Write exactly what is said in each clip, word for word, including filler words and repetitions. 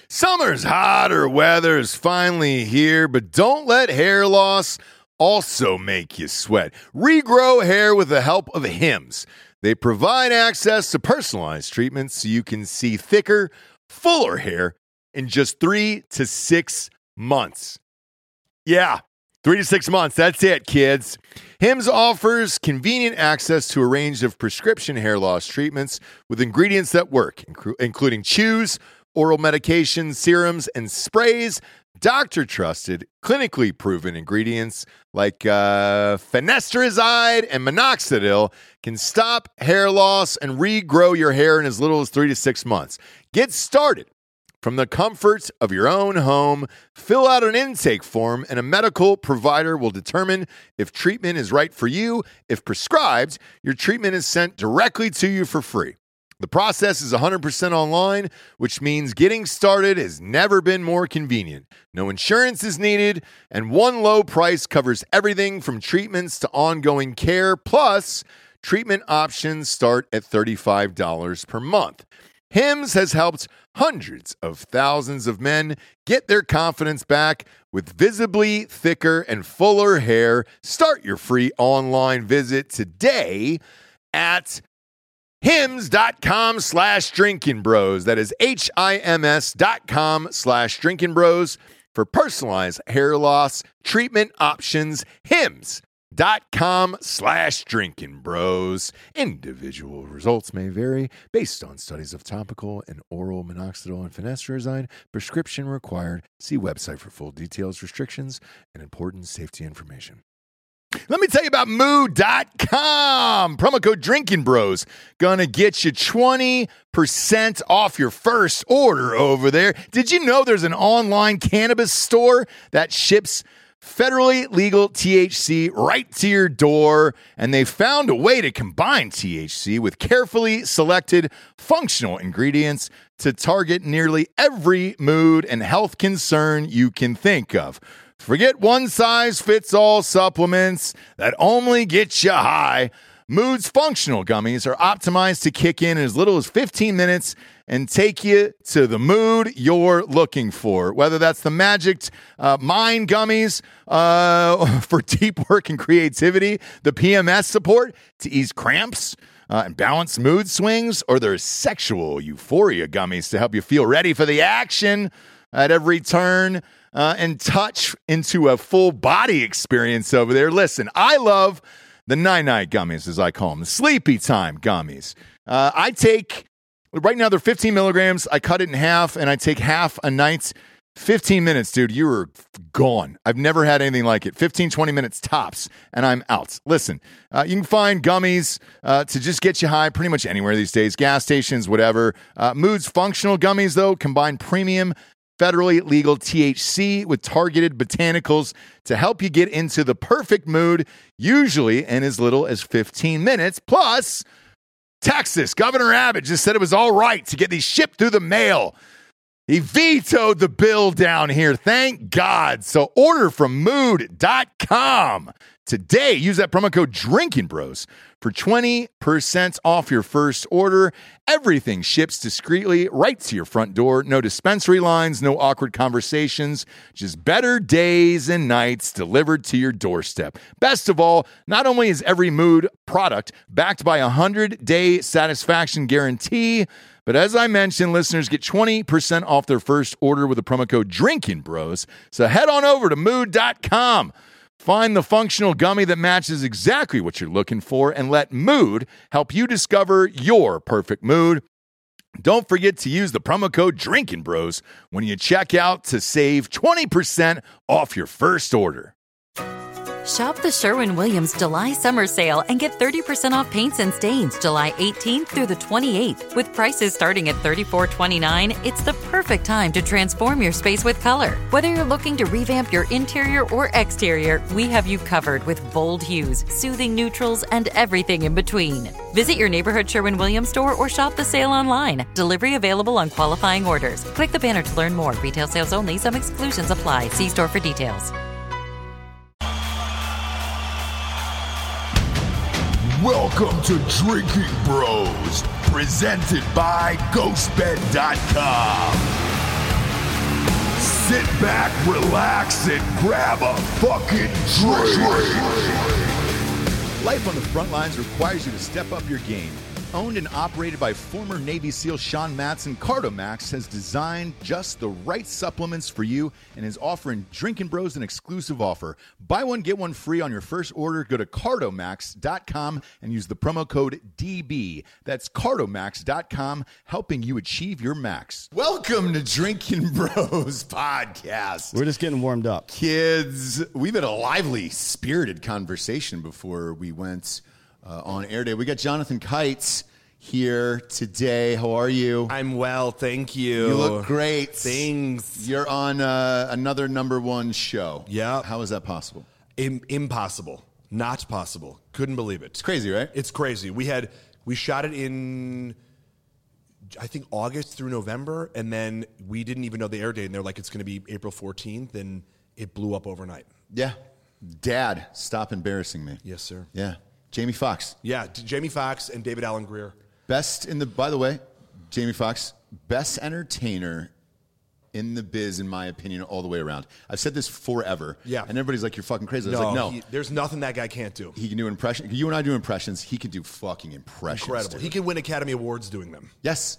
Summer's hotter weather is finally here, but don't let hair loss also make you sweat. Regrow hair with the help of Hims. They provide access to personalized treatments so you can see thicker, fuller hair in just three to six months. Yeah, three to six months. That's it, kids. Hims offers convenient access to a range of prescription hair loss treatments with ingredients that work, including chews, oral medications, serums, and sprays. Doctor-trusted, clinically proven ingredients like uh, finasteride and minoxidil can stop hair loss and regrow your hair in as little as three to six months. Get started from the comfort of your own home. Fill out an intake form, and a medical provider will determine if treatment is right for you. If prescribed, your treatment is sent directly to you for free. The process is one hundred percent online, which means getting started has never been more convenient. No insurance is needed, and one low price covers everything from treatments to ongoing care. Plus, treatment options start at thirty-five dollars per month. Hims has helped hundreds of thousands of men get their confidence back with visibly thicker and fuller hair. Start your free online visit today at Hims.com slash drinking bros. That is H I M S dot com slash drinking bros for personalized hair loss treatment options. Hims.com slash drinking bros. Individual results may vary based on studies of topical and oral minoxidil and finasteride. Prescription required. See website for full details, restrictions, and important safety information. Let me tell you about Mood dot com. Promo code Drinking Bros. Gonna get you twenty percent off your first order over there. Did you know there's an online cannabis store that ships federally legal T H C right to your door? And they found a way to combine T H C with carefully selected functional ingredients to target nearly every mood and health concern you can think of. Forget one-size-fits-all supplements that only get you high. Mood's functional gummies are optimized to kick in in as little as fifteen minutes and take you to the mood you're looking for. Whether that's the Magic uh, Mind gummies uh, for deep work and creativity, the P M S support to ease cramps uh, and balance mood swings, or their sexual euphoria gummies to help you feel ready for the action at every turn. Uh, and touch into a full body experience over there. Listen, I love the night-night gummies, as I call them, the sleepy time gummies. Uh, I take, right now they're fifteen milligrams. I cut it in half, and I take half a night. fifteen minutes, dude, you are gone. I've never had anything like it. fifteen, twenty minutes tops, and I'm out. Listen, uh, you can find gummies uh, to just get you high pretty much anywhere these days, gas stations, whatever. Uh, Mood's functional gummies, though, combine premium federally legal T H C with targeted botanicals to help you get into the perfect mood, usually in as little as fifteen minutes. Plus, Texas, Governor Abbott just said it was all right to get these shipped through the mail. He vetoed the bill down here. Thank God. So order from Mood dot com today. Use that promo code Drinking Bros for twenty percent off your first order. Everything ships discreetly right to your front door. No dispensary lines, no awkward conversations, just better days and nights delivered to your doorstep. Best of all, not only is every Mood product backed by a hundred-day satisfaction guarantee, but as I mentioned, listeners get twenty percent off their first order with the promo code Drinking Bros. So head on over to Mood dot com. Find the functional gummy that matches exactly what you're looking for, and let Mood help you discover your perfect mood. Don't forget to use the promo code Drinking Bros when you check out to save twenty percent off your first order. Shop the Sherwin-Williams July Summer Sale and get thirty percent off paints and stains July eighteenth through the twenty-eighth. With prices starting at thirty-four twenty-nine, it's the perfect time to transform your space with color. Whether you're looking to revamp your interior or exterior, we have you covered with bold hues, soothing neutrals, and everything in between. Visit your neighborhood Sherwin-Williams store or shop the sale online. Delivery available on qualifying orders. Click the banner to learn more. Retail sales only. Some exclusions apply. See store for details. Welcome to Drinking Bros, presented by Ghost Bed dot com. Sit back, relax, and grab a fucking drink. Life on the front lines requires you to step up your game. Owned and operated by former Navy SEAL Sean Matson, Cardomax has designed just the right supplements for you and is offering Drinkin' Bros an exclusive offer. Buy one, get one free on your first order. Go to cardomax dot com and use the promo code D B. That's cardomax dot com, helping you achieve your max. Welcome to Drinkin' Bros podcast. We're just getting warmed up. Kids, we've had a lively, spirited conversation before we went uh, on air day. We got Jonathan Kites here today. How are you? I'm well, thank you. You look great. Thanks. You're on uh, another number one show. Yeah. How is that possible? Im- impossible. Not possible. Couldn't believe it. It's crazy, right? It's crazy. We had we shot it in I think August through November, and then we didn't even know the air date, and they're like, it's going to be April fourteenth, and it blew up overnight. Yeah. Dad, stop embarrassing me. Yes, sir. Yeah. Jamie Foxx. Yeah, Jamie Foxx and David Alan Grier. Best in the, by the way, Jamie Foxx, best entertainer in the biz, in my opinion, all the way around. I've said this forever. Yeah. And everybody's like, you're fucking crazy. I was No, like, no. he, there's nothing that guy can't do. He can do impressions. You and I do impressions. He can do fucking impressions. Incredible. Dude. He can win Academy Awards doing them. Yes.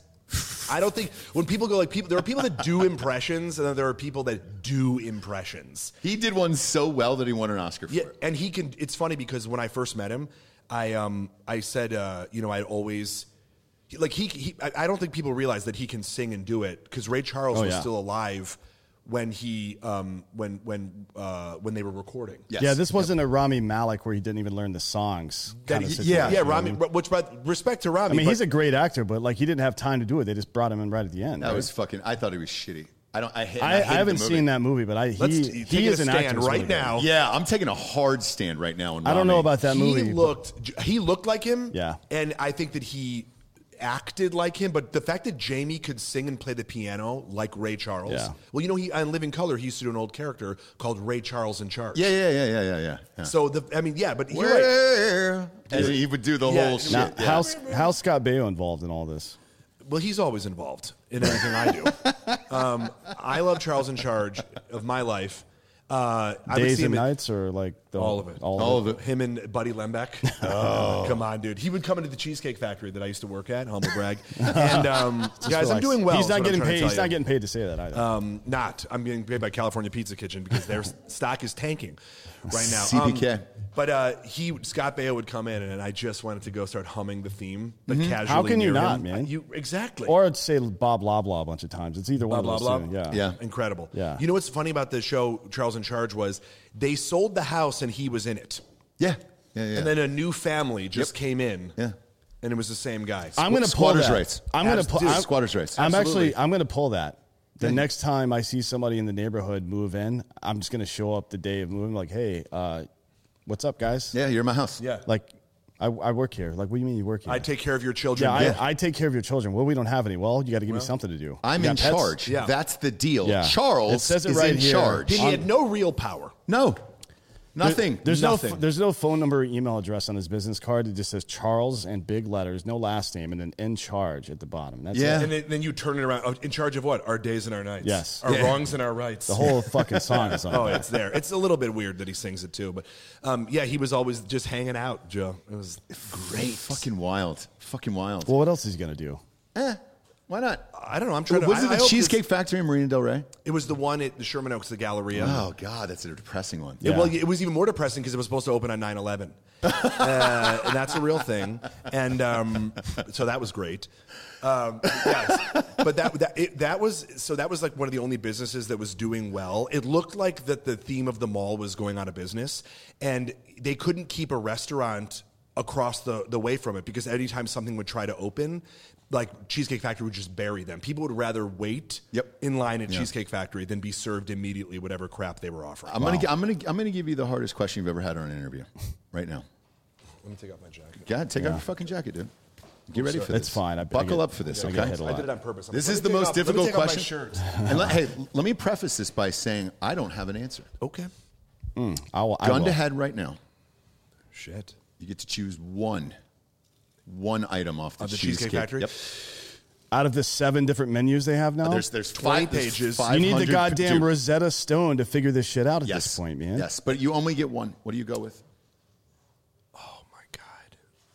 I don't think when people go like people, there are people that do impressions, and then there are people that do impressions. He did one so well that he won an Oscar for Yeah, it. and he can. It's funny because when I first met him, I um I said uh, you know I always like he, he I, I don't think people realize that he can sing and do it because Ray Charles Oh, was yeah. still alive when he um when when uh when they were recording. Yes. Yeah, this wasn't a Rami Malek where he didn't even learn the songs. That kind of he- situation, yeah, yeah, you know what I Rami. mean? Which, by respect to Rami, I mean, but he's a great actor, but like he didn't have time to do it. They just brought him in right at the end. That right? was fucking, I thought he was shitty. I don't, I, hate, I, I, I hated haven't the movie. seen that movie, but I Let's he, t- take he a is an stand actor who's right really good. now. Yeah, I'm taking a hard stand right now. On I don't know Rami. about that he movie. but- looked he looked like him. Yeah. and I think that he acted like him, but the fact that Jamie could sing and play the piano like Ray Charles. Yeah. Well, you know, he on Living Color, he used to do an old character called Ray Charles in Charge. Yeah, yeah, yeah, yeah, yeah, yeah. yeah. So the, I mean, yeah, but you're right. Where? As he would do the Yeah. whole shit. Now, yeah. how's, how's Scott Baio involved in all this? Well, he's always involved in everything I do. Um, I love Charles in Charge of my life. Uh, I would Days see him and in- nights or like the All of it. All, All of it. of it. Him and Buddy Lembeck. Oh. Come on, dude. He would come into the Cheesecake Factory that I used to work at, humble brag. And um, guys, I'm Relax. doing well. He's is not what I'm getting trying to paid. tell He's you. not getting paid to say that either. Um, not. I'm getting paid by California Pizza Kitchen because their stock is tanking right now. C P K. Um, but uh, he, Scott Baio would come in, and I just wanted to go start humming the theme, but casually. How can you near not, him. man? You exactly. or I'd say Bob Loblaw a bunch of times. It's either one Blah, of blah, those blah. two. Yeah. Yeah. Incredible. Yeah. You know what's funny about the show Charles in Charge was they sold the house and he was in it. Yeah. Yeah, yeah. And then a new family just Yep. came in. Yeah. And it was the same guy. I'm going to pull Squatters' that. rights. I'm going to Abs- pull. dude, I'm, squatters' rights. I'm Absolutely. actually. I'm going to pull that. The next time I see somebody in the neighborhood move in, I'm just going to show up the day of moving, like, "Hey, uh, what's up, guys? Yeah, you're in my house. Yeah. Like, I, I work here. Like, what do you mean you work here? I take care of your children. yeah, I, I take care of your children. Well, we don't have any. Well, you got to give me something to do. I'm You in got pets? charge. Yeah. That's the deal. Yeah. Charles It says it is right in here. charge. He had no real power. No. Nothing. There's Nothing. no there's no phone number or email address on his business card. It just says Charles and big letters, no last name, and then in charge at the bottom. That's Yeah. it. And then, then you turn it around. Oh, in charge of what? Our days and our nights. Yes. Our Yeah. wrongs and our rights. The whole fucking song is on Oh, there. it's there. It's a little bit weird that he sings it too, but um, yeah, he was always just hanging out, Joe. It was great. Fucking wild. Fucking wild. Well, what else is he gonna do? Eh, why not? I don't know. I'm trying Was to. it I- I the hope Cheesecake this- Factory in Marina Del Rey? It was the one at the Sherman Oaks, the Galleria. Oh, God, that's a depressing one. Yeah, Yeah. well, it was even more depressing because it was supposed to open on nine eleven. uh, and that's a real thing. And um, so that was great. Um, yes. But that that it, that was so that was like one of the only businesses that was doing well. It looked like that the theme of the mall was going out of business, and they couldn't keep a restaurant across the, the way from it because anytime something would try to open, like Cheesecake Factory would just bury them. People would rather wait Yep. in line at Yeah. Cheesecake Factory than be served immediately whatever crap they were offering. I'm gonna, gi- I'm gonna, I'm gonna give you the hardest question you've ever had on an interview, right now. Let me take off my jacket. God, take Yeah. off your fucking jacket, dude. Get ready for It's this. fine. I- I Buckle get- up for this, I okay? get hit a I lot. did it on purpose. I'm This like, is let the me most take off- difficult let me take question. Off my shirt. And let, hey, let me preface this by saying I don't have an answer. Okay. I will, I Gun will. to head right now. Shit. You get to choose one, one item off the, Of the Cheesecake Factory? Yep. Out of the seven different menus they have now, There's there's twenty five there's pages. you need the 500 goddamn dude, Rosetta Stone to figure this shit out at yes. this point, man. Yes, but you only get one. What do you go with? Oh my god.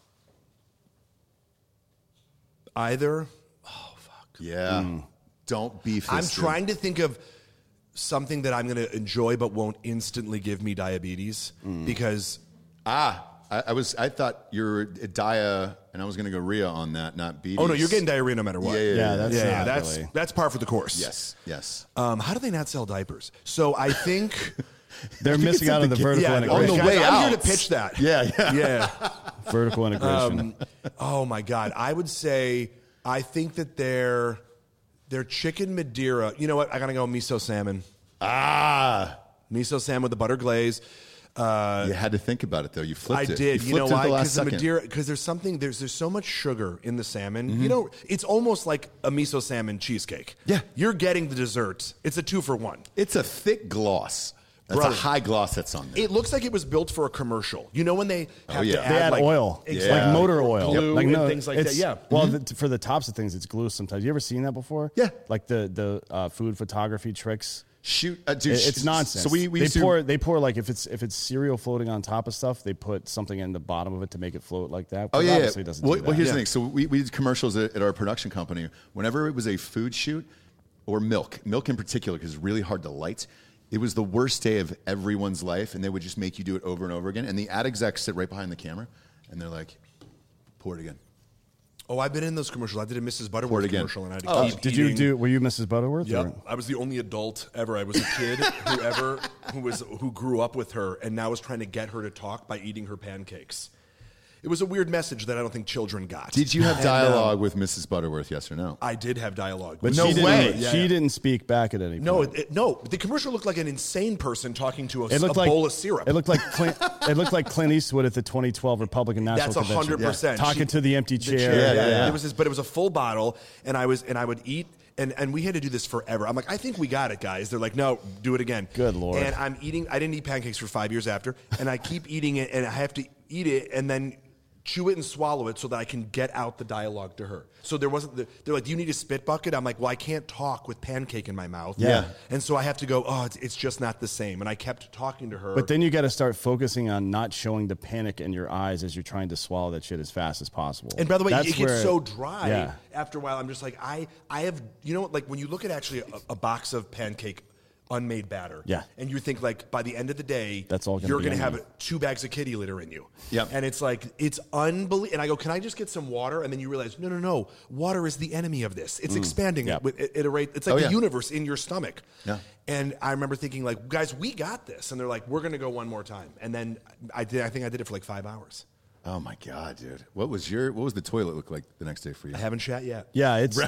Either. Oh fuck. Yeah. Mm. Don't be fisted. I'm trying to think of something that I'm going to enjoy but won't instantly give me diabetes Mm. because Ah, I, I was. I thought you were a dia, and I was going to go Rhea on that, not beaties. oh no, you're getting diarrhea no matter what. Yeah, yeah, Yeah, yeah. that's yeah, yeah, not that's really. that's par for the course. Yes, yes. Um, how do they not sell diapers? So I think They're missing out on the vertical yeah, integration. on the guys, way I'm here out. to pitch that. Yeah, yeah. Yeah. Vertical integration. Um, oh my god, I would say I think that their their chicken Madeira. You know what? I gotta go miso salmon. Ah, Miso salmon with the butter glaze. Uh, you had to think about it though. You flipped I it. did. You, You, know flipped it at why? the last Because the second. Madeira. Because there's something. There's there's so much sugar in the salmon. Mm-hmm. You know, it's almost like a miso salmon cheesecake. Yeah. You're getting the dessert. It's a two for one. It's a thick gloss. That's Bro. a high gloss that's on there. It looks like it was built for a commercial. You know when they have yeah. to add They add like, oil, Exactly. like motor oil, glue like and things like that. it's- Yeah. Well, Mm-hmm. the, for the tops of things, it's glue. Sometimes you ever seen that before? Yeah. Like the the uh, food photography tricks. Shoot, uh, dude, It- it's sh- nonsense. So we, we they used to- pour they pour like if it's if it's cereal floating on top of stuff, they put something in the bottom of it to make it float like that. Oh But yeah, obviously yeah. it doesn't Well, do well, that. here's Yeah. the thing. So we, we did commercials at, at our production company. Whenever it was a food shoot or milk, milk in particular, because it's really hard to light. It was the worst day of everyone's life, and they would just make you do it over and over again. And the ad execs sit right behind the camera, and they're like, "Pour it again." Oh, I've been in those commercials. I did a Missus Pour Butterworth it again. commercial, and I had to Oh, keep Did you eating- do? Were you Missus Butterworth? Yep. or- I was the only adult ever. I was a kid who ever who was who grew up with her and now was trying to get her to talk by eating her pancakes. It was a weird message that I don't think children got. Did you have And, um, dialogue with Missus Butterworth? Yes or no? I did have dialogue. But No she way. Didn't, Yeah, she yeah. didn't speak back at any point. No, it, it- no. The commercial looked like an insane person talking to a, It looked a like bowl of syrup. It looked like Clint, it looked like Clint Eastwood at the twenty twelve Republican National That's a Convention. hundred percent. Talking She- to the empty chair. Yeah, yeah, yeah. It was this, but it was a full bottle, and I was and I would eat, and and we had to do this forever. I'm like, I think we got it, guys. They're like, no, do it again. Good Lord. And I'm eating. I didn't eat pancakes for five years after, and I keep eating it, and I have to eat it, and then chew it and swallow it so that I can get out the dialogue to her. So there wasn't. The, they're like, do you need a spit bucket? I'm like, well, I can't talk with pancake in my mouth. Yeah. And so I have to go. Oh, it's, it's just not the same. And I kept talking to her. But then you got to start focusing on not showing the panic in your eyes as you're trying to swallow that shit as fast as possible. And by the way, That's it gets where- so dry Yeah. after a while. I'm just like, I, I have, you know, like when you look at actually a, a box of pancake unmade batter, Yeah. and you think like by the end of the day, That's all gonna you're be going to on have you. two bags of kitty litter in you. Yep. And it's like it's unbelievable. And I go, can I just get some water? And then you realize, no, no, no, water is the enemy of this. It's expanding Yeah. it with at a rate. It's like Oh, the yeah. universe in your stomach. Yeah. And I remember thinking, like, guys, we got this. And they're like, we're going to go one more time. And then I did. I think I did it for like five hours. Oh my god, dude! What was your what was the toilet look like the next day for you? I haven't shat yet. Yeah, it's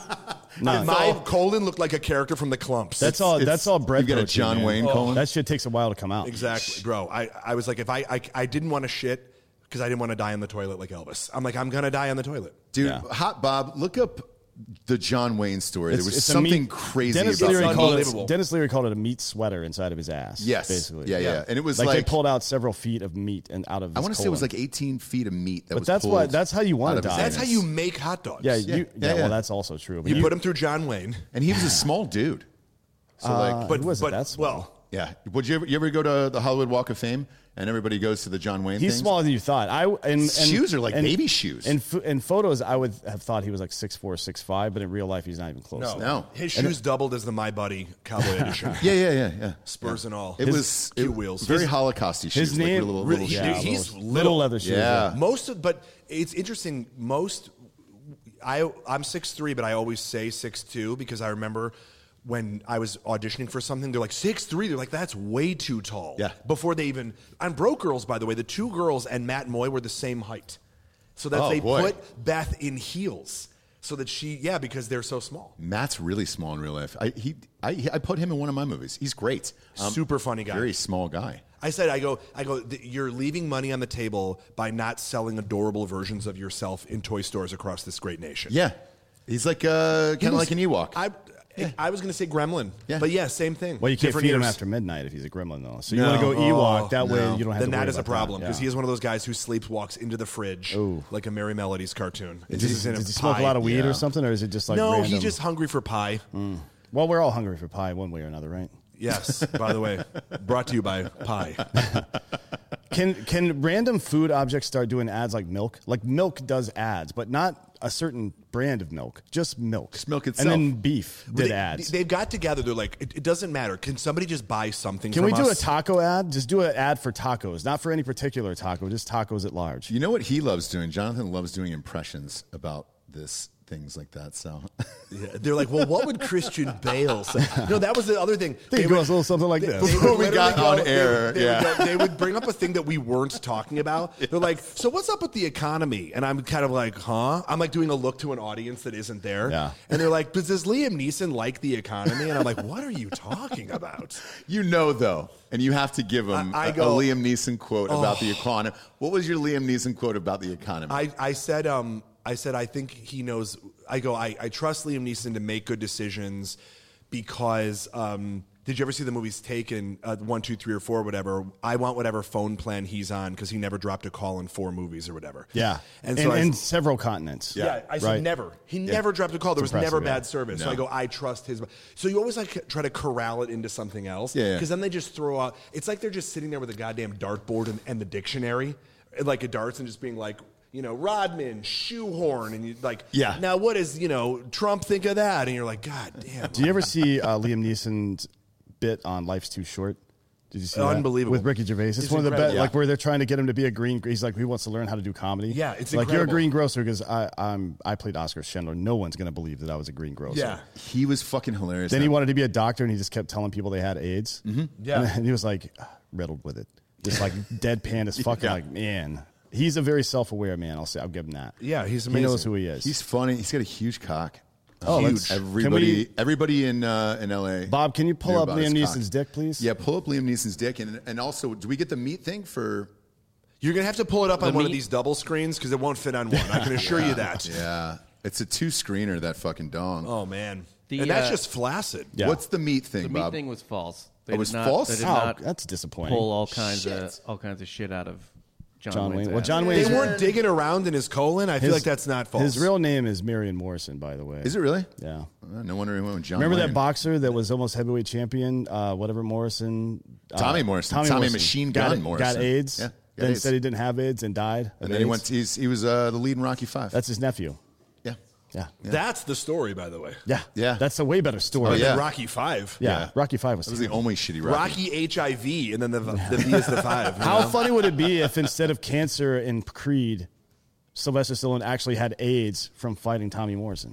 no, My colon looked like a character from the Clumps. that's all. It's- That's all bread. you got a protein, John man. Wayne colon? That shit takes a while to come out. Exactly, bro. I, I was like, if I, I, I didn't want to shit because I didn't want to die on the toilet like Elvis. I'm like, I'm going to die on the toilet. Dude, Yeah. Hot Bob, look up the John Wayne story. It's- there was it's a something meat- crazy Dennis about Leary that. called Unbelievable. it. Dennis Leary called it a meat sweater inside of his ass. Yes. basically. Yeah, yeah. And it was like, like- they pulled out several feet of meat and out of. I his want to say it was colon. like eighteen feet of meat that But was that's pulled what- that's how you wanna out of his die. That's how anus. you make hot dogs. Yeah, Yeah, you, yeah, yeah, yeah. Well, that's also true. But You, you, put him through John Wayne. And he was a small dude. So Uh, like, But, He wasn't but that small. well, yeah. Would you ever, you ever go to the Hollywood Walk of Fame and everybody goes to the John Wayne He's things? smaller than you thought. I and, and Shoes are like and- baby shoes. In ph- in photos, I would have thought he was like six four, six five, but in real life, he's not even close. no. to that. No. His shoes doubled as the My Buddy Cowboy Edition. Yeah, yeah, yeah, yeah. Spurs and all. It His was cute it, wheels. very His- Holocausty shoes. His like name, little, really- little he- shoes. he's little, little. leather shoes. Yeah. Most of, but it's interesting. Most, I I'm six three, but I always say six two because I remember when I was auditioning for something, they're like six three. They're like, that's way too tall. Yeah. Before they even on Broke Girls, by the way, the two girls and Matt Moy were the same height, so that Oh, they boy. put Beth in heels so that she, yeah, because they're so small. Matt's really small in real life. I he I, he- I put him in one of my movies. He's great. Um, Super funny guy. Very small guy. I said, I go, I go. th- You're leaving money on the table by not selling adorable versions of yourself in toy stores across this great nation. Yeah. He's like uh, He kind of was- like an Ewok. I, Yeah. I was going to say Gremlin, Yeah. but yeah, same thing. Well, you can't Different feed him ears. after midnight if he's a gremlin, though. So you No. want to go Ewok. That no. way you don't have Then to worry that is a about problem that. because Yeah. he is one of those guys who sleeps, walks into the fridge Ooh. like a Merry Melodies cartoon. Does He's he, in a does he smoke pie. a lot of weed Yeah. or something, or is it just like No, random? he's just hungry for pie. Well, we're all hungry for pie one way or another, right? Yes, by the way, brought to you by pie. Can can random food objects start doing ads like milk? Like milk does ads, but not a certain brand of milk, just milk. Just milk And itself. then beef did they, ads. They've got together. They're like, it, it doesn't matter. Can somebody just buy something Can from we do us? a taco ad? Just do an ad for tacos, not for any particular taco, just tacos at large. You know what he loves doing? Jonathan loves doing impressions about this, things like that. So Yeah, they're like, well, what would Christian Bale say? No, that was the other thing. I think it goes a little something like this. They Before would we literally got on they would- air, they, yeah. would go- they would bring up a thing that we weren't talking about. They're like, so what's up with the economy? And I'm kind of like, huh? I'm like doing a look to an audience that isn't there. Yeah. And they're like, but does Liam Neeson like the economy? And I'm like, what are you talking about? you know, though, and you have to give him I- I a- go- a Liam Neeson quote about the economy. What was your Liam Neeson quote about the economy? I, I said, um, I said, I think he knows. I go, I, I trust Liam Neeson to make good decisions because. Um, did you ever see the movies Taken, uh, one, two, three, or four, whatever? I want whatever phone plan he's on because he never dropped a call in four movies or whatever. Yeah, and and, so I, and several continents. yeah, I said Right. never. He never dropped a call. There was impressive, never yeah. bad service. So No. I go, I trust his. So you always like try to corral it into something else. Yeah, yeah. Because then they just throw out. It's like they're just sitting there with a goddamn dartboard and, and the dictionary, like a darts, and just being like, you know, Rodman, shoehorn, and you like, Yeah. Now what does you know Trump think of that? And you're like, God damn. Do you ever see uh, Liam Neeson's bit on Life's Too Short? Did you see that? Unbelievable. With Ricky Gervais? It's, It's one of the best, incredible. like where they're trying to get him to be a green. He's like, he wants to learn how to do comedy. Yeah, it's like you're a incredible. greengrocer because I I'm I played Oscar Schindler. No one's gonna believe that I was a greengrocer. Yeah. he was fucking hilarious. Then he That- wanted to be a doctor, and he just kept telling people they had AIDS. Mm-hmm. Yeah. and he was like riddled with it, just like deadpan as fuck. Yeah. Like, man, he's a very self-aware man. I'll say, I'll give him that. Yeah, he's He knows amazing. who he is. He's funny. He's got a huge cock. Oh, huge. let's- can Everybody, we- everybody in uh, in L A. Bob, can you pull knew up about Liam his cock. Neeson's dick, please? Yeah, pull up Liam Neeson's dick, and and also, do we get the meat thing for? You're gonna have to pull it up on The one of meat- these double screens because it won't fit on one. I can assure you that. Yeah, it's a two screener. That fucking dong. Oh man, The, and that's uh, just flaccid. Yeah. What's the meat thing, The meat Bob? thing was false. Oh, They it did was not, false? They did Oh, not that's disappointing. pull all kinds Shit. of all kinds of shit out of John, John Wayne's Wayne. Well, ass. John They Wayne's weren't digging around in his colon. I feel his- like that's not false. His real name is Marion Morrison, by the way. Is it really? Yeah. Uh, no wonder he went with John. Remember Wayne. that boxer that was almost heavyweight champion, uh, whatever Morrison? uh, Tommy Morrison. Tommy Machine got, Gun it- Morrison. Got AIDS. Yeah, got then AIDS. said he didn't have AIDS and died. of And then he AIDS. went. He's, he was uh, the lead in Rocky Five. That's his nephew. yeah. Yeah. Yeah. That's the story, by the way. Yeah. That's a way better story. Oh, And yeah. then Rocky Five. Yeah. Yeah. Rocky Five was, That was the terrible. only shitty Rocky. Rocky H I V, and then the, the V is the five. you How know? funny would it be if instead of cancer in Creed, Sylvester Stallone actually had AIDS from fighting Tommy Morrison?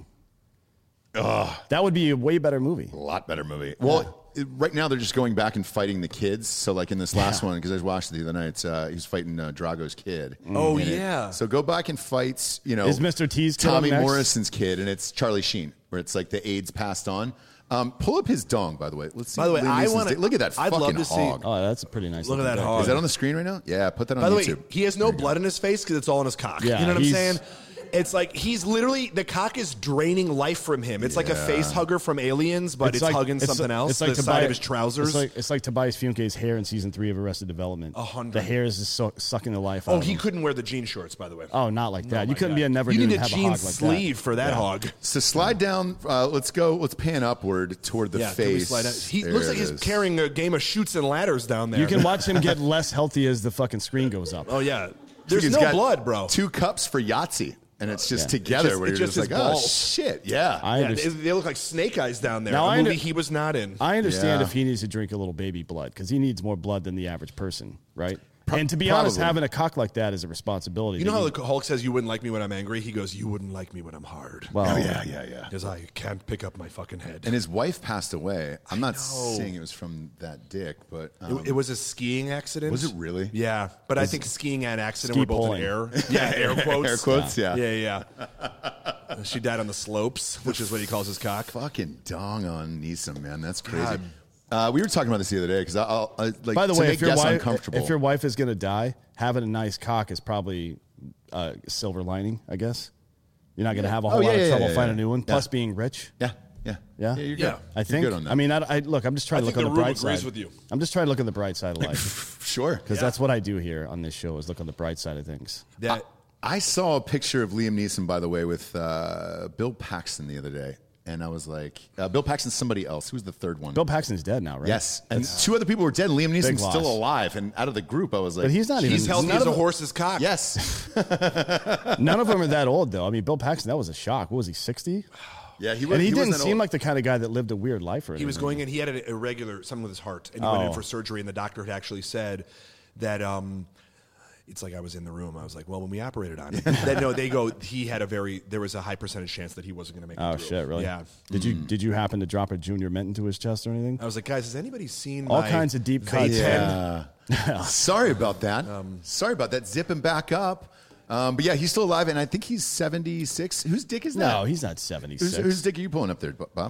Ugh, That would be a way better movie. a lot better movie. Well, it, right now they're just going back and fighting the kids. So, like in this last one, because I watched it the other night, it's, uh, he was fighting uh, Drago's kid. Oh, in it. yeah. So go back and fight. You know, Is Mister T's kid Tommy up next? Morrison's kid, and it's Charlie Sheen, where it's like the AIDS passed on. Um, pull up his dong, by the way. Let's see. By the way, Liam I Neeson's wanna- dick. look at that I'd fucking love to see- hog. Oh, that's a pretty nice. Look at looking that dick. hog. Is that on the screen right now? Yeah, put that on By the YouTube. way, he has no blood in his face because it's all in his cock. Yeah, you know what I'm he's- saying? It's like he's literally the cock is draining life from him. It's like a Yeah. face hugger from Aliens, but it's, like- hugging it's- something else. It's like the Tobias- side of his trousers. It's like, it's like Tobias Funke's hair in season three of Arrested Development. A hundred. The hair is just so, sucking the life out oh, of he him. couldn't wear the jean shorts, by the way. Oh, not like that. Oh you my couldn't God. be a never You dude need and a have jean a hog like sleeve that. for that hog. So slide down. Uh, let's go. Let's pan upward toward the Yeah, can we face. slide out? He There looks like it he's is. carrying a game of shoots and ladders down there. You can watch him get less healthy as the fucking screen goes up. Oh yeah, there's He's no got blood, bro. Two cups for Yahtzee, and it's just Yeah. together. It's just- where it's you're just just, his like, oh balls. shit, yeah. I Yeah, understand. they they look like snake eyes down there. Now, a I movie under- he was not in. I understand Yeah. if he needs to drink a little baby blood because he needs more blood than the average person, right? Pro- and to be honest, probably. having a cock like that is a responsibility. You know that how the Hulk says you wouldn't like me when I'm angry? He goes, you wouldn't like me when I'm hard. well, Oh yeah, yeah, yeah. Because I can't pick up my fucking head. And his wife passed away. I'm not know. saying it was from that dick, but um, It, it was a skiing accident. Was it really? Yeah, but I think skiing and accident Ski were both pulling. in air. Yeah, air quotes. air quotes. Yeah. Yeah, yeah. She died on the slopes, which is what he calls his cock. Fucking dong on Neeson, man. That's crazy. God. Uh, we were talking about this the other day because I'll I, like. by the to way, make if your guests wife uncomfortable. if your wife is going to die, having a nice cock is probably a silver lining, I guess. You're not going to have a whole Oh, yeah, lot of yeah, trouble yeah, finding yeah. a new one. Yeah. Plus, being rich. yeah, Yeah. Yeah? you're good. Yeah. I think. You're good on that. I mean, I, I look. I'm just trying I to think look the on the room bright agrees side. with you. I'm just trying to look on the bright side of life sure. because that's what I do here on this show is look on the bright side of things. That I saw a picture of Liam Neeson, by the way, with uh, Bill Paxton the other day. And I was like, uh, Bill Paxton's somebody else. Who's the third one? Bill Paxton's dead now, right? Yes. And two other people were dead. And Liam Neeson's loss. still alive. And out of the group, I was like, But he's not even. he's healthy none as of a them- horse's cock. yes. None of them are that old though. I mean, Bill Paxton, that was a shock. What was he, sixty? Yeah, he was. And he, wasn't didn't that seem old. like the kind of guy that lived a weird life. Or He was anything. going in. He had an irregular something with his heart, and he went in Oh. for surgery. And the doctor had actually said that um, it's like I was in the room. I was like, "Well, when we operated on him, then no, they go. He had a very there was a high percentage chance that he wasn't going to make. Oh it through. shit! Really? Yeah. Did you did you happen to drop a junior mint into his chest or anything? I was like, guys, has anybody seen All my kinds of deep vape cuts. pen? Yeah. Sorry about that. Um, Sorry about that. Zip him back up. Um, but yeah, he's still alive, and I think he's seventy-six. Whose dick is that? No, he's not seventy-six. Whose, whose dick are you pulling up there, Bob?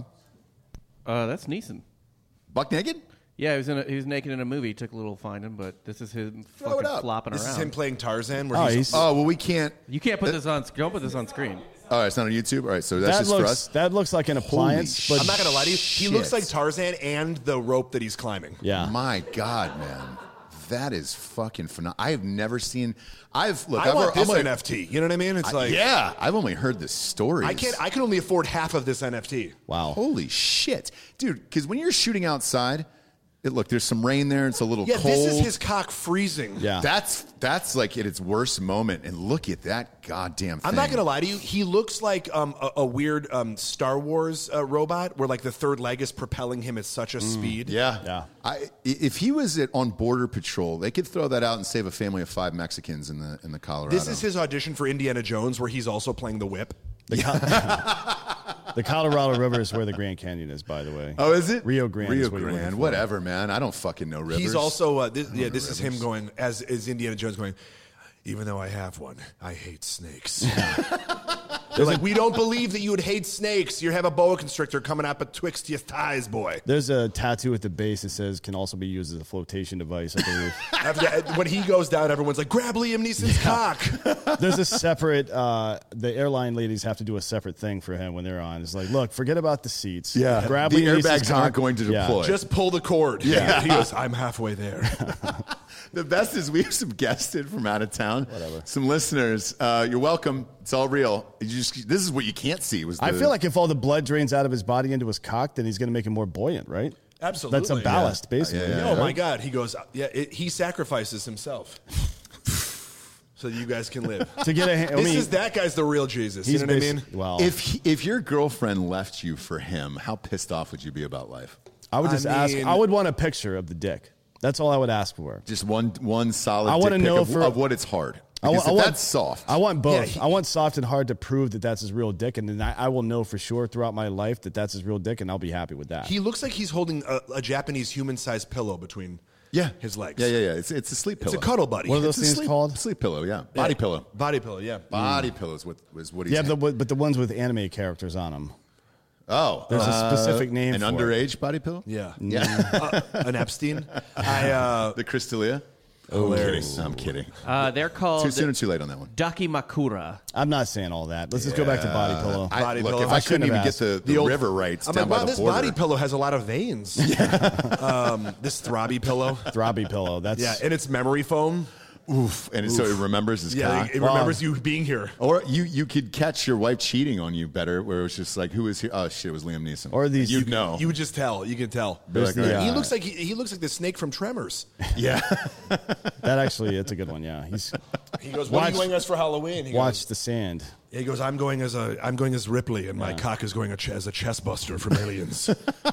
Uh, that's Neeson. Buck naked? Yeah, he was in a, he was naked in a movie. Took a little finding, but this is him Throw it fucking up. flopping This around. is him playing Tarzan. Where Oh, he's, he's- Oh well, we can't. You can't put this on. Don't put this on screen. Oh, it's not on YouTube. All right, so that's that just looks for us. that looks like an appliance. Holy but I'm not going to lie to you. He Shit. looks like Tarzan and the rope that he's climbing. yeah, My God, man, that is fucking phenomenal. I have never seen. I've look. I I've, want I'm this like- N F T. You know what I mean? It's like yeah, I've only heard the stories. I can't. I can only afford half of this N F T. wow. Holy shit, dude! Because when you're shooting outside, it, look, there's some rain there. It's a little Yeah, cold. this is his cock freezing. Yeah, That's that's like at its worst moment, and look at that goddamn thing. I'm not gonna lie to you. He looks like um, a, a weird um, Star Wars uh, robot, where like the third leg is propelling him at such a speed. Yeah, Yeah. I, i- if he was at, on Border Patrol, they could throw that out and save a family of five Mexicans in the in the Colorado. This is his audition for Indiana Jones, where he's also playing the whip. The, Col- the Colorado River is where the Grand Canyon is, by the way. Oh, is it Rio Grande? Rio is what you're looking Grande, for. whatever, man. I don't fucking know rivers. He's also uh, this, yeah. This is him going as is Indiana Jones going. Even though I have one, I hate snakes. They're like, we don't believe that you would hate snakes. You have a boa constrictor coming up betwixt your thighs, boy. There's a tattoo at the base that says can also be used as a flotation device. I believe. After, when he goes down, everyone's like, grab Liam Neeson's cock. There's a separate. Uh, the airline ladies have to do a separate thing for him when they're on. It's like, look, forget about the seats. Yeah. grab The Liam Neeson's airbags cock. aren't going to Yeah. deploy. Just pull the cord. Yeah. He goes, I'm halfway there. The best is we have some guests in from out of town. Whatever. Some listeners. Uh, you're welcome. It's all real. You just, this is what you can't see. Was the, I feel like if all the blood drains out of his body into his cock, then he's going to make him more buoyant, right? Absolutely. That's a ballast, basically. Yeah, yeah, Oh yeah. my God. He goes, yeah, it, he sacrifices himself so that you guys can live. To get a, I This mean, is that guy's the real Jesus. You he's know what I mean? basi- Well, if he, if your girlfriend left you for him, how pissed off would you be about life? I would just I ask. mean- I would want a picture of the dick. That's all I would ask for. Just one one solid. I want wanna to know of, for- of what it's hard. I Because want, I if want- that's soft. I want both. Yeah, he- I want soft and hard to prove that that's his real dick, and then I, I will know for sure throughout my life that that's his real dick, and I'll be happy with that. He looks like he's holding a, a Japanese human-sized pillow between yeah, his legs. Yeah, yeah, yeah. It's it's a sleep It's pillow. a cuddle buddy. What are It's those a things sleep, called? Sleep pillow. Yeah, body pillow. Body pillow, yeah. Body pillow is what is what he's. yeah, the, but the ones with anime characters on them. oh, There's a uh, specific name An for it. underage body pillow. Yeah. yeah. uh, an Epstein. I, uh, The Crystalia. hilarious. I'm kidding. Uh, they're called Too soon or too late on that one. Dakimakura. I'm not saying all that. Let's just go back to body pillow. I, Body look, pillow. if I I, shouldn't couldn't even have get asked. the, the, The old- river rights I'm down like, by wow, the this border. body pillow has a lot of veins. um, this throbby pillow. Throbby pillow. That's Yeah, and it's memory foam. Oof, and so it remembers his Yeah, cock. it remembers you being here. Or you, you could catch your wife cheating on you better, where it was just like, who is here? Oh shit, it was Liam Neeson. Or these- you'd you- know. You would just tell. You can tell. There's like, the, he uh, looks like he, he looks like the snake from Tremors. yeah, that actually. It's a good one. Yeah, he's He goes, "What are you Watch- going as for Halloween?" He watch goes, the sand. He goes, "I'm going as a I'm going as Ripley, and my cock is going a ch- as a chest buster from Aliens."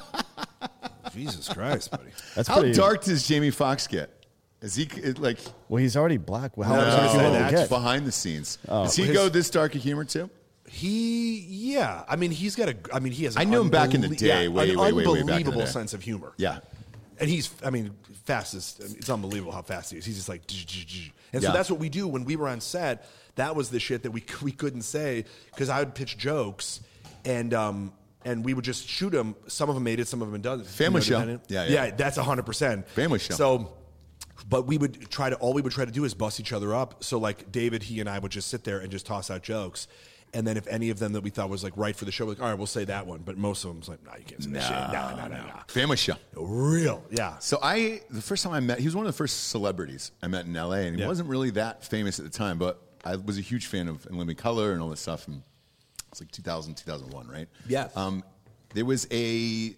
Jesus Christ, buddy! That's how pretty dark does Jamie Foxx get? Is he it, like Well, he's already black. Well, how No, much I was dark gonna do you say want to that's get? behind the scenes? Does he his- go this dark a humor too? He, yeah. I mean, he's got a. I mean, he has. An I knew him back in the unbelie- day, yeah, way, an way, way, way back in the unbelievable day. sense of humor. Yeah, And he's, I mean, fastest. It's unbelievable how fast he is. He's just like, "Zzz, zzz, zzz." And so Yeah. that's what we do when we were on set. That was the shit that we we couldn't say because I would pitch jokes, and um and we would just shoot them. Some of them made it, some of them didn't. Family show. depending. Yeah, yeah. yeah. That's a hundred percent Family show. So. But we would try to, all we would try to do is bust each other up. So like David, he and I would just sit there and just toss out jokes. And then if any of them that we thought was like right for the show, we're like, all right, we'll say that one. But most of them was like, no, nah, you can't say that shit. No, no, no, no. Family show. Real, yeah. So I, the first time I met, he was one of the first celebrities I met in L A, and he Yeah. wasn't really that famous at the time, but I was a huge fan of In Living Color and all this stuff. And it's like two thousand, two thousand one, right? Yeah. Um, there was a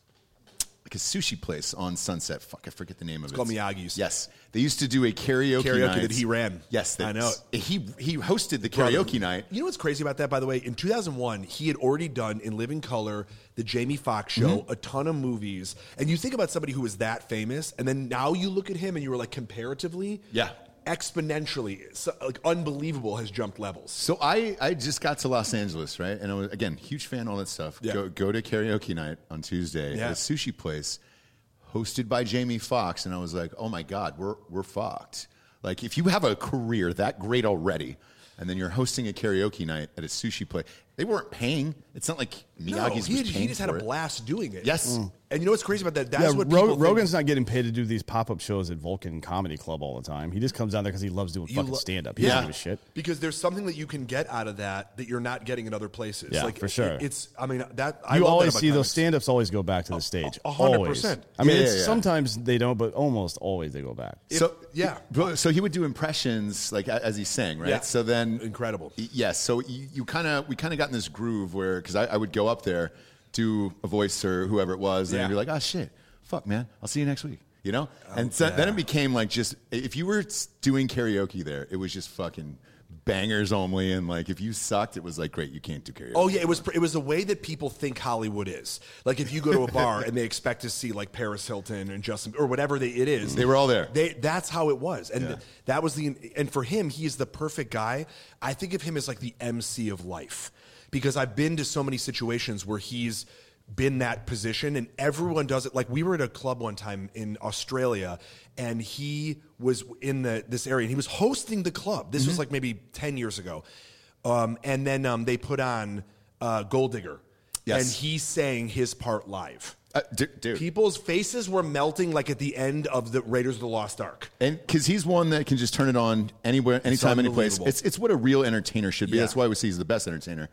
like a sushi place on Sunset. Fuck, I forget the name of It's it. called Miyagi's. Yes, they used to do a karaoke Karaoke night that he ran. Yes, that, I know. He he hosted the Brother, karaoke night. You know what's crazy about that, by the way? In two thousand one, he had already done In Living Color, the Jamie Foxx show, Mm-hmm. a ton of movies. And you think about somebody who was that famous, and then now you look at him and you were like, comparatively, Yeah. exponentially, so, like unbelievable, has jumped levels. So I, I just got to Los Angeles, right? And I was, again, huge fan, all that stuff. Yeah. Go, go to karaoke night on Tuesday Yeah. at a sushi place hosted by Jamie Foxx. And I was like, oh my God, we're, we're fucked. Like, if you have a career that great already, and then you're hosting a karaoke night at a sushi place, they weren't paying. It's not like No, Miyagi's he, was had- he paying just had for a it. blast doing it. Yes. Mm. And you know what's crazy about that? That's Yeah, what Ro- people think- Rogan's not getting paid to do these pop up shows at Vulcan Comedy Club all the time. He just comes down there because he loves doing You fucking lo- stand up. He Yeah. doesn't give a shit. Because there's something that you can get out of that that you're not getting in other places. Yeah, like, for sure. it- it's, I mean, that I You love that always about see those comics. stand ups always go back to the stage. a hundred Always. percent. I mean, Yeah, it's, yeah, yeah. sometimes they don't, but almost always they go back. So yeah. but- so he would do impressions like a- as he's saying, right? Yeah. So then Incredible. y- Yes. So you, you kind of we kind of got in this groove where because I, I would go up there, do a voice or whoever it was, and Yeah. I'd be like, oh shit, fuck man, I'll see you next week. You know, and so, yeah. then it became like just if you were s- doing karaoke there, it was just fucking bangers only, and like if you sucked, it was like great, you can't do karaoke. Oh yeah, it was it was the way that people think Hollywood is. Like if you go to a bar and they expect to see like Paris Hilton and Justin or whatever they, it is, They were all there. They that's how it was, and Yeah. that was the and for him, he is the perfect guy. I think of him as like the M C of life because I've been to so many situations where he's been that position and everyone does it. Like we were at a club one time in Australia and he was in the this area and he was hosting the club. This was like maybe ten years ago. Um, and then um, they put on uh, Gold Digger. Yes. And he sang his part live. Uh, d- dude. People's faces were melting like at the end of the Raiders of the Lost Ark. And because he's one that can just turn it on anywhere, anytime, any place. unbelievable. It's it's what a real entertainer should be. Yeah. That's why we see he's the best entertainer.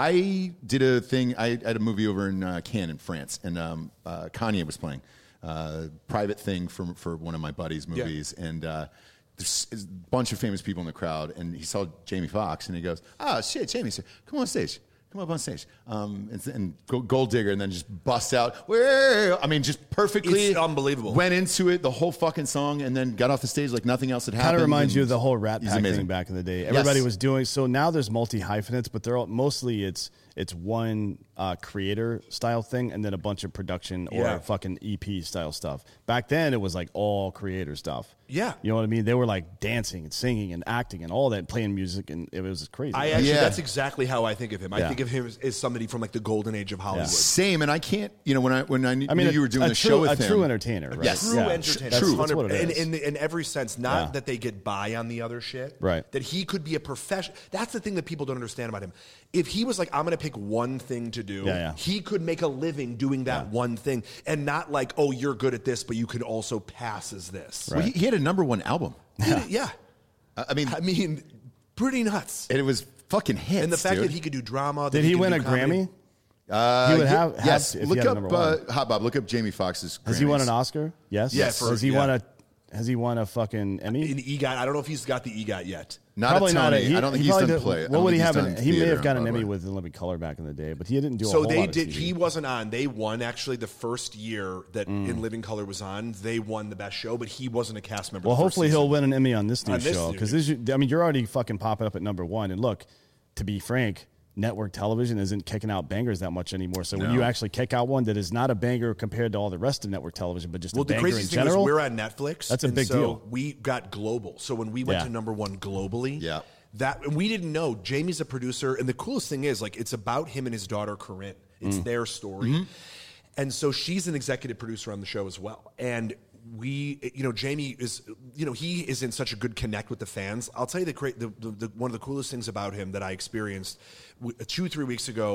I did a thing. I had a movie over in uh, Cannes, in France, and um, uh, Kanye was playing. Uh, private thing for for one of my buddies' movies, and uh, there's a bunch of famous people in the crowd. And he saw Jamie Foxx, and he goes, "Oh shit, Jamie, come on stage." Come up on stage um, and, and go Gold Digger, and then just bust out. "Whoa." I mean, just perfectly It's unbelievable. Went into it, the whole fucking song, and then got off the stage like nothing else had happened. Kind of reminds and you of the whole Rat he's Pack amazing. thing back in the day. Everybody Yes. was doing so. Now there's multi hyphenates, but they're all, mostly it's it's one uh, creator style thing, and then a bunch of production or Yeah. fucking E P style stuff. Back then, it was like all creator stuff. Yeah. you know what I mean. They were like dancing and singing and acting and all that, playing music, and it was crazy. I actually, Yeah. that's exactly how I think of him. I Yeah. think of him as, as somebody from like the golden age of Hollywood. Same, and I can't. You know, when I when I knew I mean, a- you were doing a the true, show with a him, true entertainer, right? Yes. True Yeah. entertainer. That's, True. that's what it is. In, in, in every sense, not Yeah. that they get by on the other shit. Right. That he could be a professional. That's the thing that people don't understand about him. If he was like, I'm going to pick one thing to do, Yeah, yeah. he could make a living doing that one thing and not like, oh, you're good at this, but you could also pass as this. Well, he, he had a number one album. Yeah. yeah. I I mean, I mean, pretty nuts. and it was fucking hits. And the fact dude. that he could do drama. that Did he could win do a comedy. Grammy? Uh, he would ye- have- have yes. if he Look had a up, number uh, one. Hot Bob. Look up Jamie Foxx's. Has he won an Grammys. Oscar? Yes. Yeah, for- has he yeah. won a? Has he won a fucking Emmy? An EGOT. I don't know if he's got the EGOT yet. Not Probably a not. Tony. A, he, I don't think he he's probably done did- play. I What don't would he think have? he's An, done he may theater have got on an Emmy Broadway. with Living Color back in the day, but he didn't do a So whole they lot of did. T V. He wasn't on. They won actually the first year that Mm. In Living Color was on. They won the best show, but he wasn't a cast member. Well, the first hopefully he'll season. win an Emmy on this new On this show new- because I mean you're already fucking popping up at number one. And look, to be frank, network television isn't kicking out bangers that much anymore. So when No. you actually kick out one that is not a banger compared to all the rest of network television, but just Well, a the banger in craziest thing general, is we're on Netflix. That's a and big so deal. We got global. So when we went Yeah. to number one globally, Yeah. that and we didn't know Jamie's a producer. And the coolest thing is, like, it's about him and his daughter Corinne. It's Mm. their story, and so she's an executive producer on the show as well. And we, you know, Jamie is, you know, he is in such a good connect with the fans. I'll tell you the, great, the, the, the one of the coolest things about him that I experienced w- two, three weeks ago.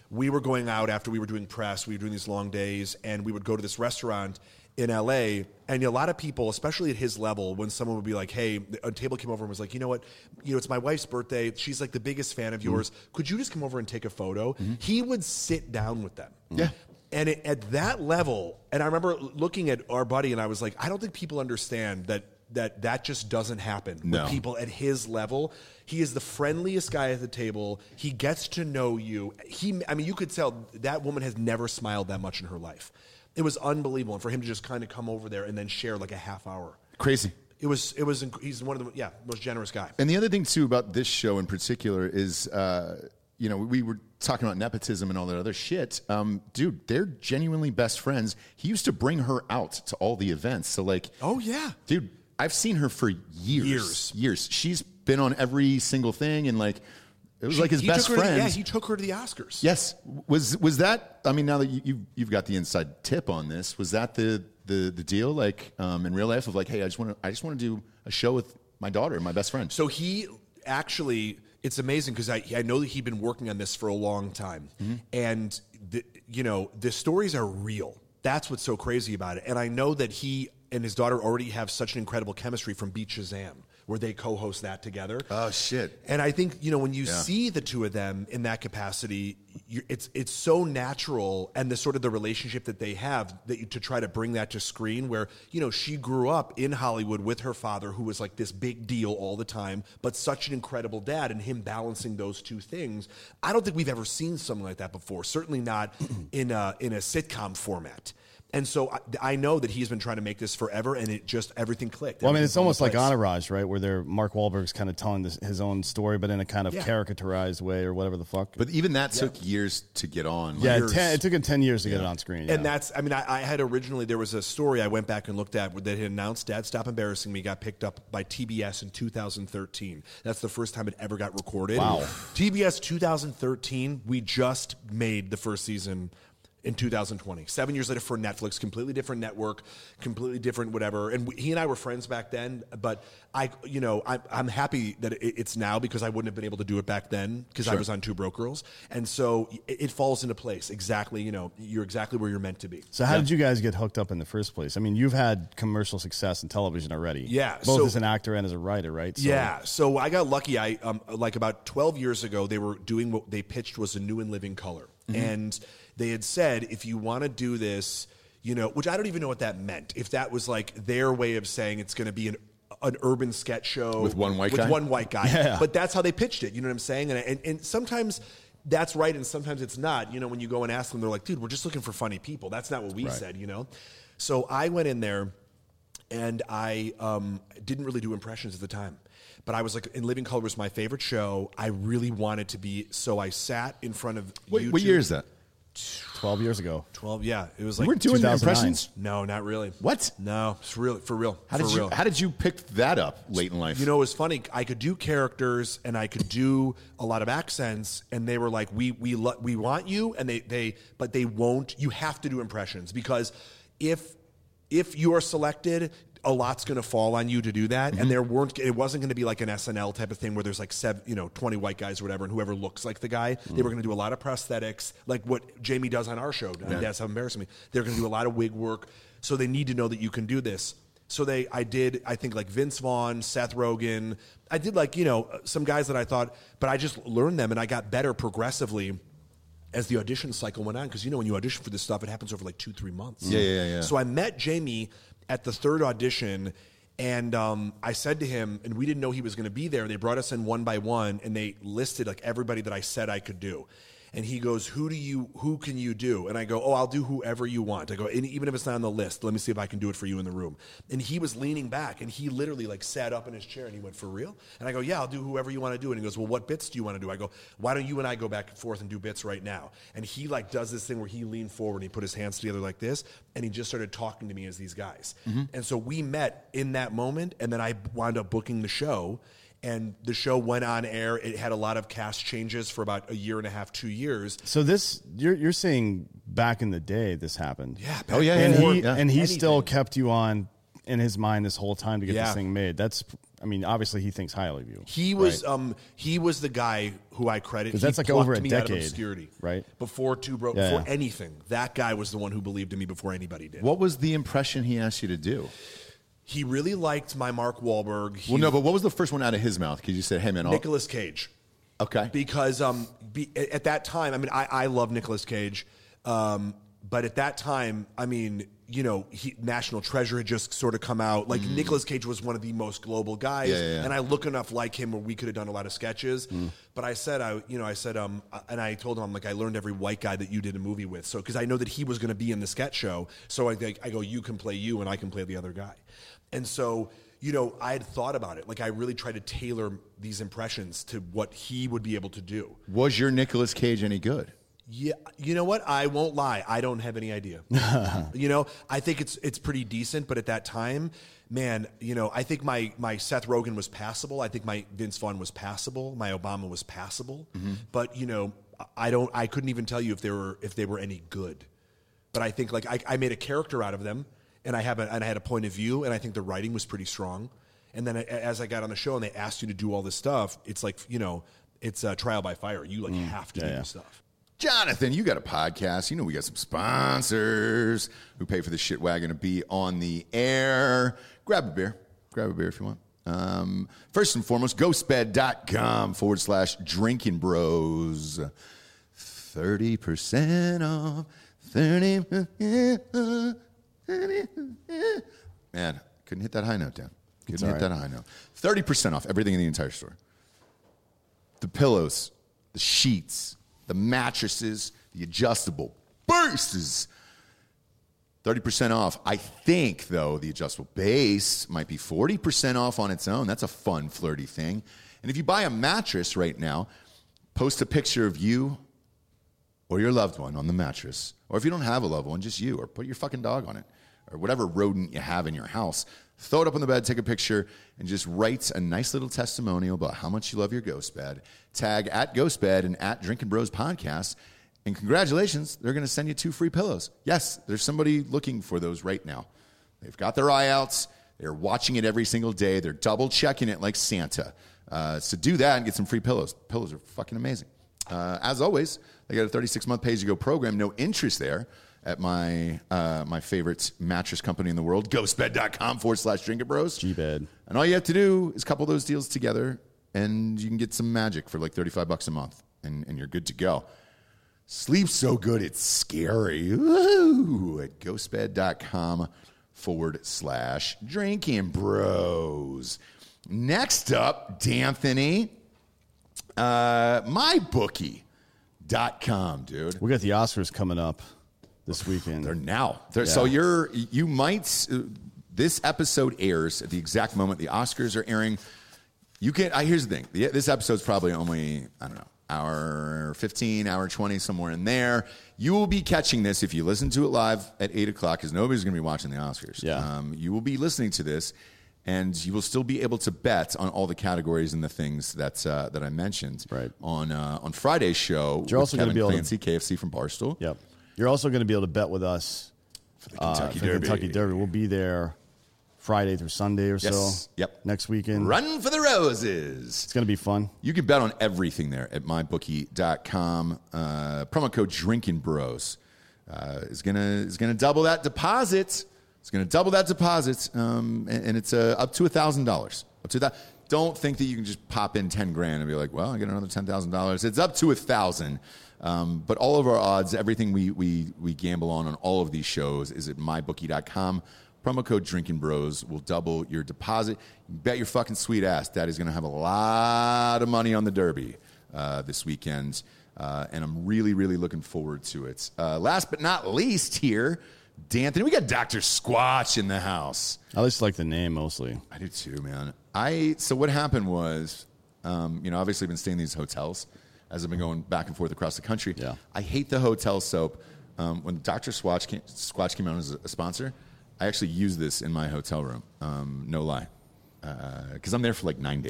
we were going out after we were doing press. We were doing these long days, and we would go to this restaurant in L A, and a lot of people, especially at his level, when someone would be like, hey, a table came over and was like, you know what, you know, it's my wife's birthday. She's like the biggest fan of yours. Mm-hmm. Could you just come over and take a photo? Mm-hmm. He would sit down with them. Yeah. And it, at that level, and I remember looking at our buddy, and I was like, I don't think people understand that that that just doesn't happen no. with people at his level. He is the friendliest guy at the table. He gets to know you. He, I mean, you could tell that woman has never smiled that much in her life. It was unbelievable, and for him to just kind of come over there and then share like a half hour. Crazy. It was. It was. He's one of the yeah most generous guy. And the other thing too about this show in particular is, uh, you know, we were talking about nepotism and all that other shit. Um, dude, they're genuinely best friends. He used to bring her out to all the events. So like, oh yeah, dude, I've seen her for years. Years. Years. She's been on every single thing, and like. It was she, like his best friend. To, yeah, he took her to the Oscars. Yes. Was was that? I mean, now that you, you've you've got the inside tip on this, was that the the, the deal? Like um, in real life, of like, hey, I just want to I just want to do a show with my daughter, my best friend. So he actually, it's amazing because I I know that he'd been working on this for a long time, mm-hmm. and the, you know the stories are real. That's what's so crazy about it. And I know that he and his daughter already have such an incredible chemistry from Beat Shazam, where they co-host that together. Oh, shit. And I think, you know, when you yeah. see the two of them in that capacity, you're, it's it's so natural, and the sort of the relationship that they have, that you, to try to bring that to screen, where, you know, she grew up in Hollywood with her father, who was like this big deal all the time, but such an incredible dad, and him balancing those two things. I don't think we've ever seen something like that before, certainly not in a, in a sitcom format. And so I, I know that he's been trying to make this forever, and it just, everything clicked. Well, I mean, it's almost like place. Entourage, right? Where they're, Mark Wahlberg's kind of telling this, his own story, but in a kind of Yeah. caricaturized way or whatever the fuck. But even that took years to get on. yeah, Like, ten, it took him ten years to get it on screen. And yeah. that's, I mean, I, I had originally, there was a story I went back and looked at that had announced Dad Stop Embarrassing Me got picked up by T B S in two thousand thirteen. That's the first time it ever got recorded. Wow. T B S two thousand thirteen, we just made the first season in two thousand twenty. Seven years later for Netflix, completely different network, completely different whatever. And we, he and I were friends back then, but I, you know, I'm, I'm happy that it, it's now, because I wouldn't have been able to do it back then because Sure. I was on Two Broke Girls. And so it, it falls into place exactly, you know, you're exactly where you're meant to be. So how did you guys get hooked up in the first place? I mean, you've had commercial success in television already. Yeah, Both so- as an actor and as a writer, right? So, Yeah, so I got lucky. I um, like about twelve years ago, they were doing what they pitched was a New and Living Color, Mm-hmm. and they had said, if you want to do this, you know, which I don't even know what that meant. If that was like their way of saying it's going to be an an urban sketch show With one white with guy? one white guy, Yeah. but that's how they pitched it. You know what I'm saying? And, and and sometimes that's right, and sometimes it's not. You know, when you go and ask them, they're like, "Dude, we're just looking for funny people." That's not what we Right. said. You know, so I went in there. And I um, didn't really do impressions at the time. But I was like, In Living Color was my favorite show. I really wanted to be, so I sat in front of What, YouTube. what year is that? twelve years ago. twelve, yeah. It was You like, weren't doing two thousand nine. impressions? no, not really. What? No, it's real, for real. How for did you real. How did you pick that up late in life? You know, it was funny. I could do characters, and I could do a lot of accents, and they were like, "We we lo- we want you," and they they but they won't. You have to do impressions, because if if you are selected, a lot's going to fall on you to do that, Mm-hmm. and there weren't. It wasn't going to be like an S N L type of thing where there's like seven, you know, twenty white guys or whatever, and whoever looks like the guy. Mm-hmm. They were going to do a lot of prosthetics, like what Jamie does on our show. Yeah. That's how embarrassing me. They're going to do a lot of wig work, so they need to know that you can do this. So they, I did, I think like Vince Vaughn, Seth Rogen. I did like, you know, some guys that I thought, but I just learned them, and I got better progressively as the audition cycle went on. Because, you know, when you audition for this stuff, it happens over like two, three months. Yeah, yeah, yeah. So I met Jamie at the third audition, and um, I said to him, and we didn't know he was going to be there. They brought us in one by one, and they listed like everybody that I said I could do. And he goes, who do you, who can you do? And I go, oh, I'll do whoever you want. I go, and even if it's not on the list, let me see if I can do it for you in the room. And he was leaning back, and he literally like sat up in his chair, and he went, for real? And I go, yeah, I'll do whoever you want to do. And he goes, well, what bits do you want to do? I go, why don't you and I go back and forth and do bits right now? And he like does this thing where he leaned forward, and he put his hands together like this, and he just started talking to me as these guys. Mm-hmm. And so we met in that moment, and then I wound up booking the show. And the show went on air. It had a lot of cast changes for about a year and a half, two years. So this, you're you're saying back in the day this happened. Yeah. Oh, yeah, And yeah, he yeah. and he Anything. still kept you on in his mind this whole time to get Yeah. this thing made. That's I mean, obviously he thinks highly of you. He was right? um he was the guy who I credit. 'Cause He that's like plucked over a me out of decade, obscurity, right? Before two bro, Yeah, before yeah. anything, that guy was the one who believed in me before anybody did. What was the impression he asked you to do? He really liked my Mark Wahlberg. He, Well, no, but what was the first one out of his mouth? Because you said, "Hey, man, I'll, Nicolas Cage. okay." Because um, be, at that time, I mean, I, I love Nicolas Cage, um, but at that time, I mean, you know, he, National Treasure had just sort of come out. Like, mm. Nicolas Cage was one of the most global guys, Yeah, yeah, yeah. and I look enough like him where we could have done a lot of sketches. Mm. But I said, I, you know, I said, um, and I told him, I'm like, I learned every white guy that you did a movie with, so because I know that he was going to be in the sketch show, so I, I go, you can play you, and I can play the other guy, and so. You know, I had thought about it. Like, I really tried to tailor these impressions to what he would be able to do. Was your Nicolas Cage any good? Yeah, you know what? I won't lie. I don't have any idea. You know, I think it's it's pretty decent, but at that time, man, you know, I think my my Seth Rogen was passable. I think my Vince Vaughn was passable. My Obama was passable. Mm-hmm. But you know, I don't. I couldn't even tell you if they were if they were any good. But I think like I, I made a character out of them. And I have a, and I had a point of view, and I think the writing was pretty strong. And then as I got on the show and they asked you to do all this stuff, it's like, you know, it's a trial by fire. You like mm, have to yeah, do yeah. this stuff. Jonathan, you got a podcast. You know we got some sponsors who pay for the shit wagon to be on the air. Grab a beer. Grab a beer if you want. Um, first and foremost, ghostbed.com forward slash drinking bros. thirty percent off. thirty percent off. Man, couldn't hit that high note, Dan. Couldn't hit right. that high note. thirty percent off everything in the entire store. The pillows, the sheets, the mattresses, the adjustable bases. thirty percent off. I think, though, the adjustable base might be forty percent off on its own. That's a fun, flirty thing. And if you buy a mattress right now, post a picture of you or your loved one on the mattress. Or if you don't have a loved one, just you. Or put your fucking dog on it. Or whatever rodent you have in your house. Throw it up on the bed, take a picture, and just write a nice little testimonial about how much you love your ghost bed. Tag at Ghost Bed and at Drinking Bros Podcast. And congratulations, they're going to send you two free pillows. Yes, there's somebody looking for those right now. They've got their eye outs. They're watching it every single day. They're double checking it like Santa. Uh, so do that and get some free pillows. Pillows are fucking amazing. Uh, as always, they got a thirty-six month pay-as-you-go program. No interest there at my uh, my favorite mattress company in the world, ghostbed.com forward slash drinking bros. G-Bed. And all you have to do is couple those deals together, and you can get some magic for like thirty-five bucks a month, and, and you're good to go. Sleep so good, it's scary. Woo! At ghostbed.com forward slash drinking bros. Next up, D'Anthony, uh, my bookie dot com, dude. We got the Oscars coming up this weekend. They're now. They're, Yeah. So you're, you might, uh, this episode airs at the exact moment the Oscars are airing. You can, I, here's the thing. The, this episode's probably only, I don't know, hour fifteen, hour twenty, somewhere in there. You will be catching this if you listen to it live at eight o'clock, because nobody's going to be watching the Oscars. Yeah. Um, you will be listening to this, and you will still be able to bet on all the categories and the things that uh, that I mentioned Right. on uh, on Friday's show. You're with also gonna Kevin be able to- Clancy, K F C from Barstool. Yep. You're also going to be able to bet with us For the uh, Kentucky for the Derby. Kentucky Derby. We'll be there Friday through Sunday or Yes. so. Yep. Next weekend. Run for the roses. It's going to be fun. You can bet on everything there at my bookie dot com. Uh, promo code Drinking Bros uh, is gonna is gonna double that deposit. It's gonna double that deposit, um, and, and it's uh, up to a thousand dollars. Up to that. Don't think that you can just pop in ten grand and be like, well, I get another ten thousand dollars. It's up to a thousand. Um, but all of our odds, everything we we we gamble on on all of these shows is at my bookie dot com. Promo code Drinking Bros will double your deposit. Bet your fucking sweet ass Daddy's going to have a lot of money on the Derby uh, this weekend, uh, and I'm really, really looking forward to it. Uh, last but not least here, D'Anthony, we got Doctor Squatch in the house. I just like the name mostly. I do too, man. I so what happened was, um, you know, obviously I've been staying in these hotels as I've been going back and forth across the country. Yeah. I I hate the hotel soap. Um, when Doctor Squatch came, Squatch came out as a sponsor, I actually use this in my hotel room. Um, no lie, because uh, I'm there for like nine days.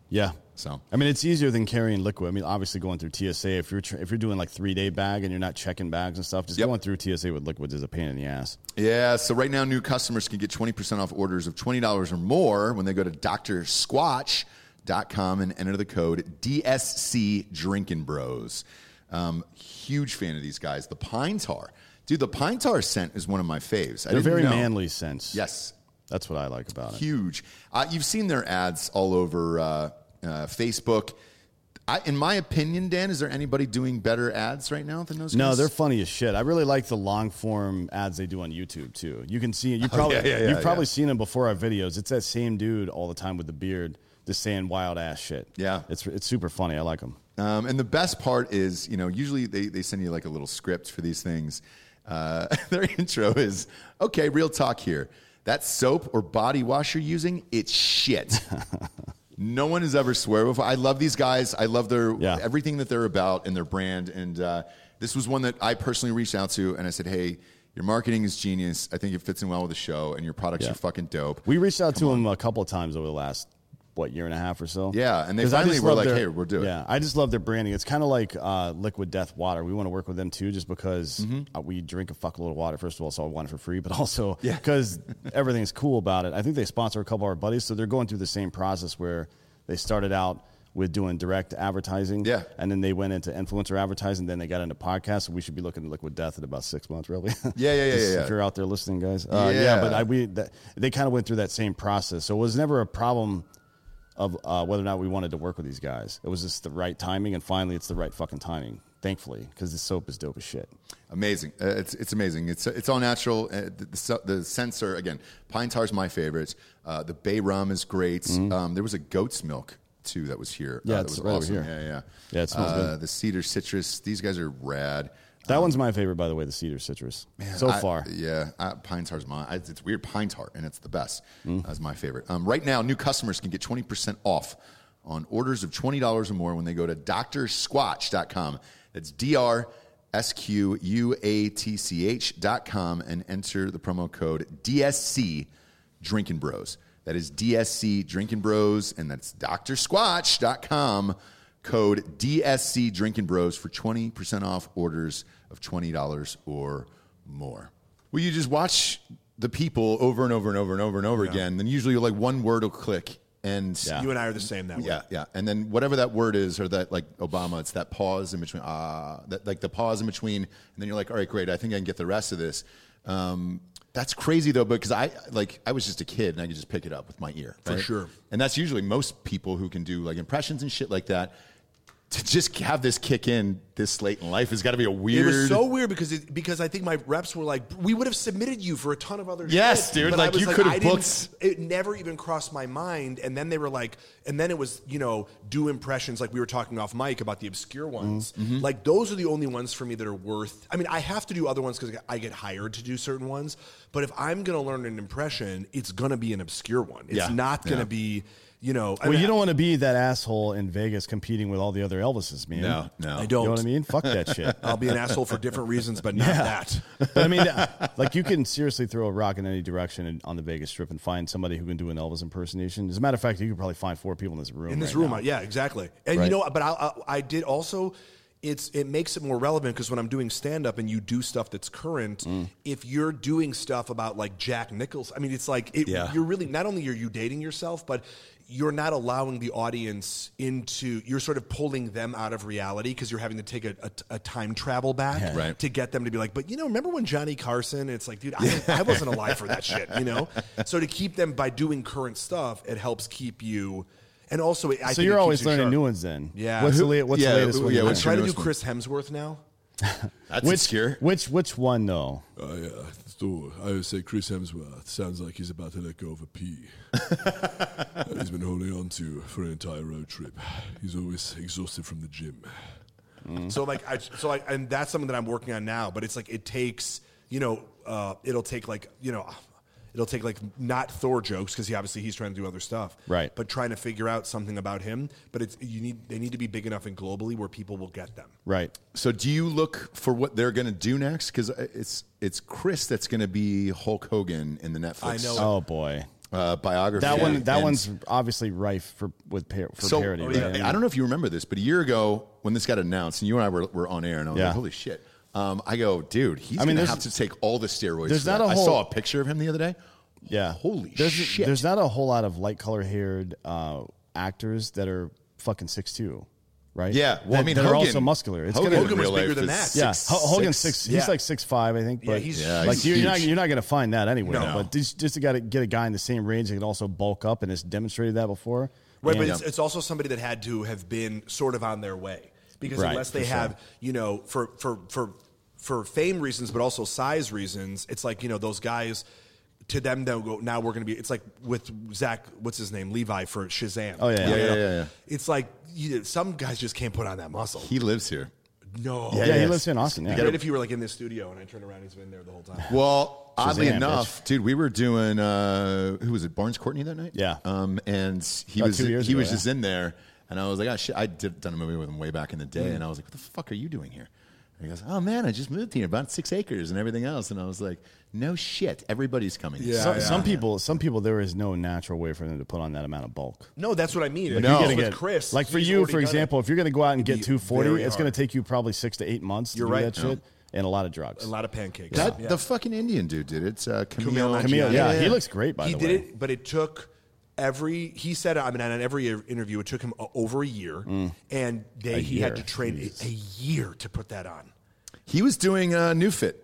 Yeah. So I mean, it's easier than carrying liquid. I mean, obviously going through T S A, if you're tr- if you're doing like three day bag and you're not checking bags and stuff, just Yep. going through T S A with liquids is a pain in the ass. Yeah, so right now new customers can get twenty percent off orders of twenty dollars or more when they go to D R squatch dot com and enter the code D S C Drinkin' Bros. Um, huge fan of these guys. The Pine Tar. Dude, the Pine Tar scent is one of my faves. I They're didn't very know. manly scents. Yes. That's what I like about it. Huge. Uh, you've seen their ads all over uh, uh, Facebook. I, in my opinion, Dan, is there anybody doing better ads right now than those guys? No, they're funny as shit. I really like the long form ads they do on YouTube too. You can see you probably yeah, yeah, yeah, you've probably yeah. seen them before our videos. It's that same dude all the time with the beard, just saying wild ass shit. Yeah. it's it's super funny. I like them. Um, and the best part is, you know, usually they, they send you like a little script for these things. Uh, their intro is, okay, real talk here. That soap or body wash you're using, it's shit. No one has ever swear before. I love these guys. I love their Yeah. everything that they're about and their brand. And uh, this was one that I personally reached out to, and I said, hey, your marketing is genius. I think it fits in well with the show, and your products Yeah. are fucking dope. We reached out to them a couple of times over the last what year and a half or so. Yeah, and they 'Cause I finally just were love like, their- hey, we'll do it. Yeah, I just love their branding. It's kind of like uh, Liquid Death Water. We want to work with them too, just because Mm-hmm. uh, we drink a fuckload of water. First of all, so I want it for free, but also because everything's cool about it. I think they sponsor a couple of our buddies, so they're going through the same process where they started out with doing direct advertising, Yeah. and then they went into influencer advertising, then they got into podcasts. So we should be looking at Liquid Death in about six months, really. Yeah, yeah, yeah, Just yeah, If yeah. you're out there listening, guys, uh, yeah. Yeah. But I, we that, they kind of went through that same process, so it was never a problem of uh, whether or not we wanted to work with these guys. It was just the right timing, and finally, it's the right fucking timing. Thankfully, because the soap is dope as shit. Amazing. Uh, it's it's amazing. It's it's all natural. Uh, the, the, the sensor, again, Pine Tar is my favorite. Uh, the Bay Rum is great. Um, there was a goat's milk, too, that was here. Mm-hmm. Yeah, uh, it's that was right over awesome. here. Yeah, yeah. Yeah, it smells uh, good. The Cedar Citrus, these guys are rad. That one's my favorite, by the way, the Cedar Citrus. so I- far. Yeah, I, Pine Tar's mine. I, it's weird, Pine Tar, and it's the best. Mm. That's my favorite. Um, right now, new customers can get twenty percent off on orders of twenty dollars or more when they go to D R squatch dot com. That's D R S Q U A T C H dot com and enter the promo code D S C Drinkin' Bros. That is D S C Drinkin' Bros, and that's D R squatch dot com. Code D S C Drinkin' Bros for twenty percent off orders of twenty dollars or more. Well, you just watch the people over and over and over and over and over again, then usually like one word will click. And Yeah. You and I are the same that way. yeah, yeah. And then whatever that word is, or that like Obama, it's that pause in between, ah, that like the pause in between, and then you're like, all right, great, I think I can get the rest of this. Um, that's crazy though, because I like I was just a kid and I could just pick it up with my ear. For right? sure. And that's usually most people who can do like impressions and shit like that. To just have this kick in this late in life has got to be a weird. It was so weird because it, because I think my reps were like, we would have submitted you for a ton of other Yes, shit. dude, But I like, was you could have I didn't- booked- It never even crossed my mind. And then they were like, and then it was, you know, do impressions like we were talking off mic about the obscure ones. Mm-hmm. Like those are the only ones for me that are worth. I mean, I have to do other ones because I get hired to do certain ones. But if I'm going to learn an impression, it's going to be an obscure one. It's Yeah, not going to yeah. be, you know. I Well, mean, you don't want to be that asshole in Vegas competing with all the other Elvises, man. No, no. I You don't. know what I mean? Fuck that shit. I'll be an asshole for different reasons, but not that. But I mean, uh, like you can seriously throw a rock in any direction in, on the Vegas Strip and find somebody who can do an Elvis impersonation. As a matter of fact, you could probably find four people in this room. in this right room. now. I- yeah, exactly. And Right. you know, but I, I, I did also. It's it makes it more relevant because when I'm doing stand up and you do stuff that's current, Mm. if you're doing stuff about like Jack Nicholson, I mean, it's like it, Yeah. you're really not only are you dating yourself, but you're not allowing the audience into. You're sort of pulling them out of reality because you're having to take a, a, a time travel back Right. to get them to be like, but you know, remember when Johnny Carson? It's like, dude, I, I wasn't alive for that shit, you know. So to keep them by doing current stuff, it helps keep you. And also, I So think you're it always keeps you learning sharp. new ones then. Yeah. What's, Who- the, la- what's yeah, the latest one? yeah, you what's I'm learned? trying to do newest one? Chris Hemsworth now. That's which, obscure. which which one though? Uh, yeah, so I would say Chris Hemsworth sounds like he's about to let go of a pea. that he's been holding on to for an entire road trip. He's always exhausted from the gym. So like, I, so like, and that's something that I'm working on now. But it's like it takes, you know, uh, it'll take like, you know, it'll take like not Thor jokes because he obviously he's trying to do other stuff, Right. But trying to figure out something about him. But it's you need they need to be big enough and globally where people will get them. Right. So do you look for what they're going to do next? Because it's it's Chris that's going to be Hulk Hogan in the Netflix. I know. Oh boy. uh, biography. That one, that And one's obviously rife for with par- for so, parody. I- Right? I don't know if you remember this, but a year ago when this got announced, and you and I were, were on air, and I was Yeah. like, "Holy shit!" Um, I go, "Dude, he's I mean, gonna there's- have to take all the steroids." there's for not that." a I whole- saw a picture of him the other day. Yeah, Holy there's, shit! There's not a whole lot of light color haired uh, actors that are fucking six two, right? Yeah, well, that, I mean, that Hogan, are also muscular. It's Hogan, gonna, Hogan was in real bigger life than is that. yeah, six- Ho- Hogan's six- six. He's yeah. like six five, I think. Yeah, But he's- Yeah, like he's you're, you're not huge. you're not going to find that anywhere. No. But just, just to gotta get a guy in the same range that can also bulk up and has demonstrated that before. Right, And- but it's, it's also somebody that had to have been sort of on their way because Right, unless they for sure. have, you know, for for for for fame reasons, but also size reasons, it's like you know those guys. To them, they'll go. Now we're going to be. It's like with Zach. What's his name? Levi for Shazam. Oh, yeah, You yeah, know? yeah, yeah, yeah. It's like you know, some guys just can't put on that muscle. He lives here. no. yeah, yeah, he yeah. lives in Austin. Yeah, Great if you were like in this studio and I turned around, he's been there the whole time. Well, oddly Shazam, enough, dude, we were doing uh, who was it? Barnes Courtney that night. Yeah. Um, and he About was two years he ago, was yeah. just in there, and I was like, oh shit, I did done a movie with him way back in the day, and I was like, what the fuck are you doing here? And he goes, oh man, I just moved here, about six acres and everything else, and I was like, no shit, everybody's coming. Yeah. some, some people, some people, there is no natural way for them to put on that amount of bulk. No, that's what I mean. Like, No. you're You're with gonna get- Chris, like for he's you, already for done it. example, if you're going to go out and get Be two forty, very it's going hard. to take you probably six to eight months to You're do right. that shit, and a lot of drugs. a lot of pancakes. That Yeah. the fucking Indian dude did it. It's uh, Camille. Camille Camille, yeah, Yeah, he yeah. looks great. By he the did way, it, but it took every. He said, I mean, on every interview, it took him o- over a year, and they A he had year. to train a, a year to put that on. He was doing uh, New Fit,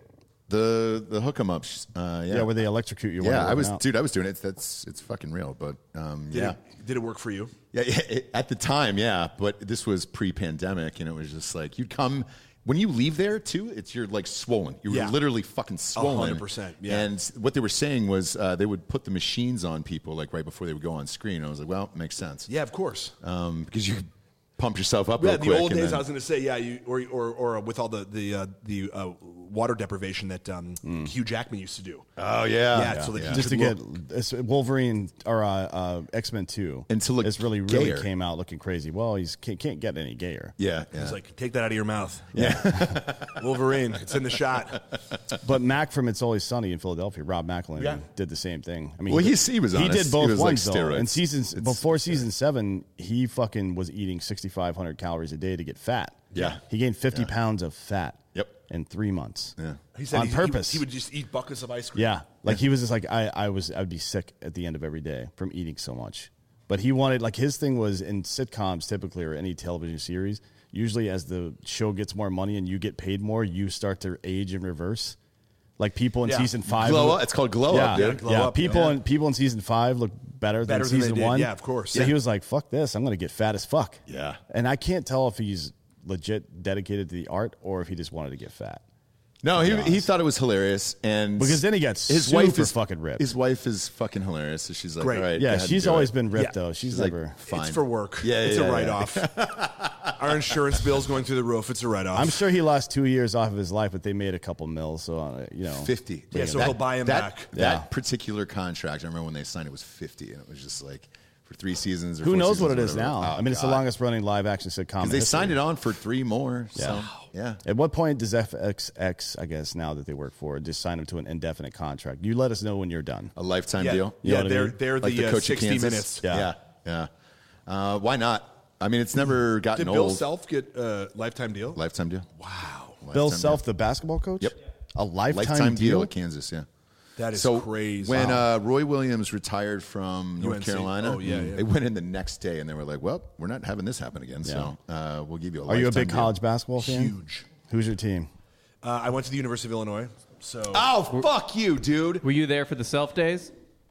the the hook 'em ups. Uh, yeah, yeah, where they electrocute you. while yeah, you're I was, working out. dude, I was doing it. That's it's fucking real, but um, Did yeah. it, did it work for you? Yeah, yeah, it- at the time, yeah, but this was pre-pandemic, and it was just like you'd come when you leave there too. It's you're like swollen. You're Yeah. literally fucking swollen. hundred percent, yeah. And what they were saying was uh, they would put the machines on people like right before they would go on screen. And I was like, well, it makes sense. Yeah, of course. um, because you could pump yourself up. Yeah, real the quick old and days, then- I was going to say, yeah, you, or, or or with all the the uh, the uh, water deprivation that um, Hugh Jackman used to do. Oh yeah, Yeah, so that he just to could get look- it's Wolverine or uh, uh, X Men Two, And to look it's really really gayer. came out looking crazy. Well, he's can't, can't get any gayer. yeah, yeah. He's like, take that out of your mouth. Yeah, Wolverine, it's in the shot. But Mac from It's Always Sunny in Philadelphia, Rob McElhenney, Yeah. did the same thing. I mean, Well, he, he's- he was he honest. did both He was like ones though. steroids. And seasons It's- before season seven, he fucking was eating sixty five hundred calories a day to get fat. Yeah. he gained fifty pounds of fat. Yep. in three months. Yeah. He said on he, purpose. He, he would just eat buckets of ice cream. Yeah, like he was just like I, I was. I'd be sick at the end of every day from eating so much. But he wanted like his thing was in sitcoms typically or any television series. Usually, as the show gets more money and you get paid more, you start to age in reverse. Like people in Yeah. season five, Glow look- up. It's called glow yeah, up, dude. glow yeah. up, People yeah. in people in season five look better, Better than than they season did. one. Yeah, of course. So Yeah. he was like, "Fuck this! I'm going to get fat as fuck." Yeah. and I can't tell if he's legit dedicated to the art or if he just wanted to get fat. No, he, be he honest. thought it was hilarious, and Because then he got his super wife is fucking ripped. His wife is fucking hilarious, so she's like, Great. all right, go Yeah, ahead and she's do always it. been ripped Yeah. though. She's, She's like, never. fine. It's for work. Yeah, it's yeah, a yeah. write-off. Our insurance bill's going through the roof. It's a write-off. I'm sure he lost two years off of his life, but they made a couple mils. So uh, you know, fifty. Yeah, so he'll buy him that, back. That Yeah. particular contract, I remember when they signed it was fifty, and it was just like for three seasons. Or Who four knows what it seasons, is whatever. now? Oh, I mean, it's the God. longest running live action sitcom. Because in they history. signed it on for three more. Yeah. So yeah. At what point does F X X, I guess, now that they work for, just sign them to an indefinite contract? You let us know when you're done. A lifetime yeah, deal. You know yeah, what I they're mean? they're Like the, the uh, coach of sixty Kansas. minutes. Yeah. Yeah. Yeah. Uh, why not? I mean, it's never gotten Did Bill old. Self get a lifetime deal? Lifetime deal. Wow, Bill Lifetime Self, the basketball coach? Yep. A lifetime, Lifetime deal deal? at Kansas, yeah. that is so crazy. when uh, Roy Williams retired from North U N C. Carolina, Oh, yeah, yeah. they went in the next day and they were like, "Well, we're not having this happen again, so uh, we'll give you a." Are you a lifetime big deal." college basketball fan? Huge. Who's your team? Uh, I went to the University of Illinois, so Oh, fuck you, dude! Were you there for the self days?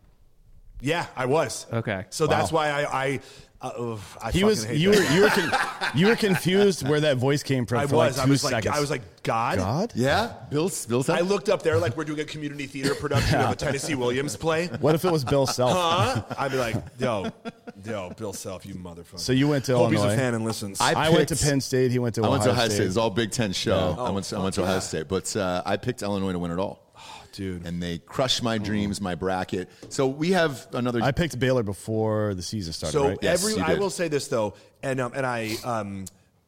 yeah, I was. Okay. So that's why I I, uh, ugh, I He fucking was. hate You that. were. You were. Con- you were confused where that voice came from. I for was. Like I two was like. seconds. I was like, God. God. Yeah, Bill. Bill. I looked up there like we're doing a community theater production of a Tennessee Williams play. What if it was Bill Self? Huh? I'd be like, yo, yo, Bill Self, you motherfucker. So you went to Hope he's Illinois. a fan and listens. I I went to picked- Penn State. He went to I Ohio, went to Ohio State. State. It was all Big Ten show. Yeah. I went. To, I Oh, went to fuck Ohio yeah. State, but uh, I picked Illinois to win it all, dude. and they crushed my dreams, my bracket. So we have another. I picked Baylor before the season started. So right? Yes, every, you I did. will say this though, and um, and I um,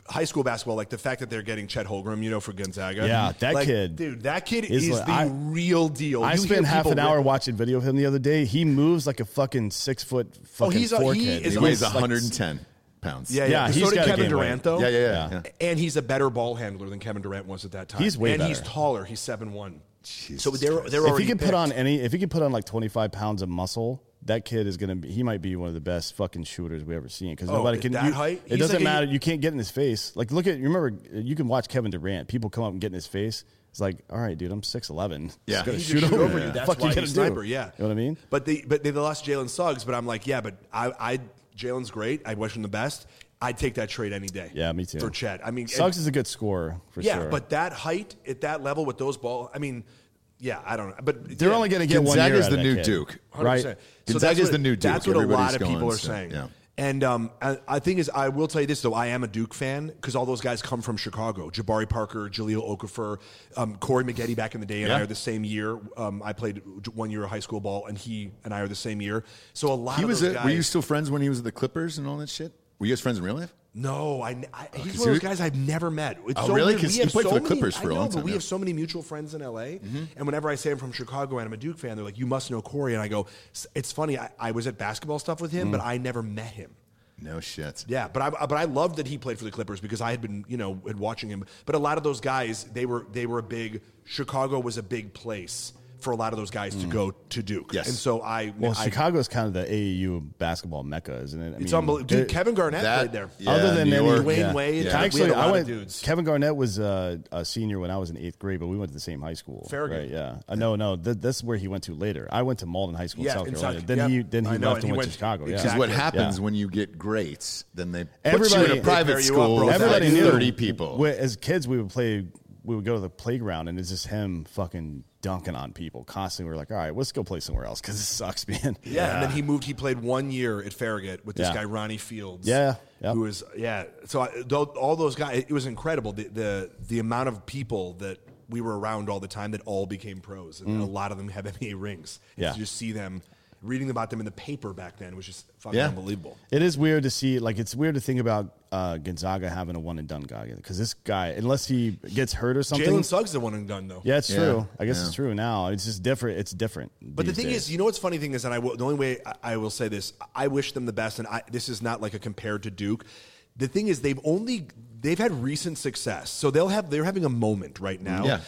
high school basketball, like the fact that they're getting Chet Holmgren, you know, for Gonzaga. Yeah, that like, kid, dude, that kid is is like- the I- real deal. I You spent hear half people an hour rip- watching video of him the other day. He moves like a fucking six foot fucking he's a- four he kid. is He a- weighs like- one hundred ten pounds. Yeah, yeah. Yeah, So he's did gotta Kevin gain Durant, weight. though. Yeah, yeah, yeah. Yeah. yeah. And he's a better ball handler than Kevin Durant was at that time. He's way and he's better. taller. He's seven one. Jesus So they're they're If already he can picked. put on any, if he can put on like twenty-five pounds of muscle, that kid is gonna be. He might be one of the best fucking shooters we ever seen. Because Oh, nobody at can. that you- height? It He's doesn't like a- matter. You can't get in his face. Like look at. You remember? You can watch Kevin Durant. People come up and get in his face. It's like, all right, dude, I'm six eleven. Yeah. Just gonna He shoot can shoot over, over you. you. That's Fuck why you he's gonna sniper. do? Yeah, You know what I mean? But they but they lost Jalen Suggs. But I'm like, yeah, but I I Jalen's great. I wish him the best. I'd take that trade any day. Yeah, me too. For Chet, I mean, Suggs and- is a good scorer for yeah, sure. but that height at that level with those ball, I mean, yeah, I don't know. But they're yeah, only gonna get one year. Gonzaga's out the of new that kid. Duke. one hundred right? percent. So Gonzaga's that's what- the new Duke. That's what a lot Everybody's of people going, are so, saying. yeah. And um, I, I think is I will tell you this though, I am a Duke fan because all those guys come from Chicago. Jabari Parker, Jahlil Okafor, um, Corey Maggette back in the day, and Yeah. I are the same year. Um, I played one year of high school ball, and he and I are the same year. So a lot He of was. those A, guys. were you still friends when he was at the Clippers and all that shit? Were you guys friends in real life? No, I, I he's Okay, one of those so- guys I've never met. It's Oh, so really? weird. 'Cause We he have played so for the many- Clippers for a I know, long but time, we yeah. have so many mutual friends in L A. And whenever I say I'm from Chicago and I'm a Duke fan, they're like, "You must know Corey." And I go, "S- "It's funny. I, I was at basketball stuff with him, but I never met him." No shit. Yeah, but I but I loved that he played for the Clippers because I had been you know had watching him. But a lot of those guys, they were they were a big. Chicago was a big place for a lot of those guys to go to Duke. Yes. And so I Well, I, Chicago is kind of the A A U basketball mecca, isn't it? I It's mean, unbelievable. Dude, it- Kevin Garnett That- played there. Yeah, Other than New any, York. Dwayne yeah. Wade. Yeah. We Actually, had a lot I of went. dudes. Kevin Garnett was uh, a senior when I was in eighth grade, but we went to the same high school. Farragut. Right? Yeah. Uh, no, no. Th- that's where he went to later. I went to Malden High School Yeah, in South in Carolina. South- then yep. he then I he know, left and and he went, went- to Chicago. Yeah. Because Exactly. what happens Yeah. when you get greats, then they put Everybody- you in They a private pair you up, school bro. with Everybody like knew. thirty people. We- as kids, we would play. We would go to the playground, and it's just him fucking dunking on people constantly. We're like, all right, let's go play somewhere else because this sucks, man. Yeah, and then he moved. He played one year at Farragut with this Yeah. guy Ronnie Fields. Yeah, yep. who was yeah. So I, tho- all those guys, it was incredible. The, the the amount of people that we were around all the time that all became pros, and a lot of them have N B A rings. And Yeah. to just see them, reading about them in the paper back then was just fucking Yeah. unbelievable. It is weird to see, like, it's weird to think about uh, Gonzaga having a one and done guy because this guy, unless he gets hurt or something. Jalen Suggs the one and done though. Yeah, it's Yeah, true. I guess yeah. it's true now. It's just different. It's different. But the thing is, you know what's funny thing is, and I will, the only way I, I will say this, I wish them the best, and I, this is not like a compared to Duke. The thing is, they've only they've had recent success, so they'll have they're having a moment right now. Yeah.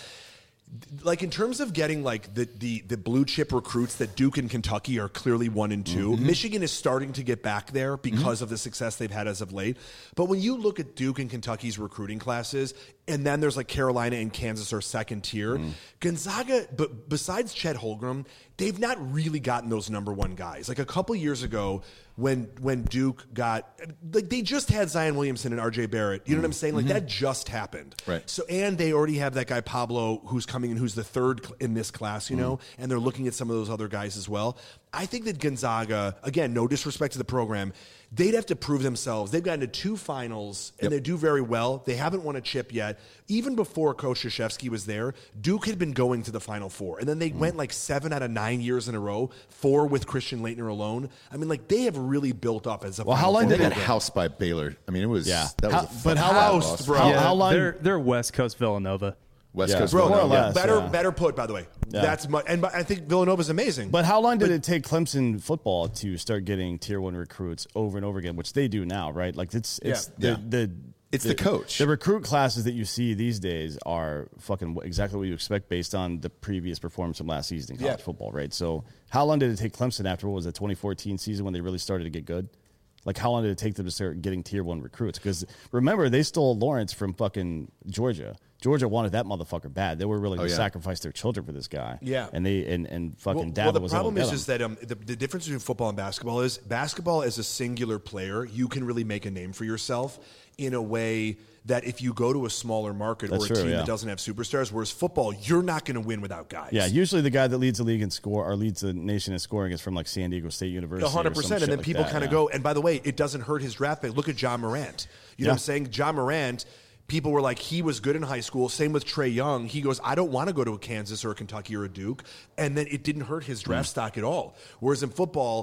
Like in terms of getting like the, the the blue chip recruits that Duke and Kentucky are clearly one and 2 Mm-hmm. Michigan is starting to get back there because of the success they've had as of late. But when you look at Duke and Kentucky's recruiting classes, and then there's like Carolina and Kansas are second tier, Mm. Gonzaga, but besides Chet Holmgren, they've not really gotten those number one guys. Like a couple years ago, when when Duke got like they just had Zion Williamson and R J Barrett. You know what I'm saying? Like that just happened. Right. So and they already have that guy Pablo who's coming in, who's the third cl- in this class, you know, and they're looking at some of those other guys as well. I think that Gonzaga, again, no disrespect to the program, they'd have to prove themselves. They've gotten to two finals and they do very well. They haven't won a chip yet. Even before Coach Krzyzewski was there, Duke had been going to the Final Four, and then they went like seven out of nine years in a row, four with Christian Laettner alone. I mean, like they have really built up as a. Well, Final how long Four They did got program. housed by Baylor. I mean, it was Yeah. that How- was a but how fucking long- loss. bro? How, Yeah, how long? They're they're West Coast Villanova. West Yeah. Coast, Bro, More or Villanova. less, better, yeah. better put. By the way, Yeah. that's much, and I think Villanova's amazing. But how long did it take Clemson football to start getting tier one recruits over and over again, which they do now, right? Like it's it's Yeah. the, the It's the coach. The recruit classes that you see these days are fucking wh- exactly what you expect based on the previous performance from last season in college Yeah. football, right? So how long did it take Clemson after what was it twenty fourteen season when they really started to get good? Like how long did it take them to start getting tier one recruits? Because remember they stole Lawrence from fucking Georgia. Georgia wanted that motherfucker bad. They were willing Oh, to yeah. sacrifice their children for this guy. Yeah. and they and and fucking Well, Dabo well, the was able problem to is get just him. that um, the, the difference between football and basketball is basketball as a singular player, you can really make a name for yourself in a way that if you go to a smaller market That's or a true, team yeah. that doesn't have superstars, whereas football, you're not going to win without guys. Yeah, usually the guy that leads the league in score or leads the nation in scoring is from like San Diego State University. A hundred or some percent, shit and then like people that, kind of yeah. go. And by the way, it doesn't hurt his draft pick. Look at John Morant. You know Yeah. what I'm saying? John Morant. People were like, he was good in high school. Same with Trae Young. He goes, I don't want to go to a Kansas or a Kentucky or a Duke, and then it didn't hurt his draft Mm. stock at all. Whereas in football,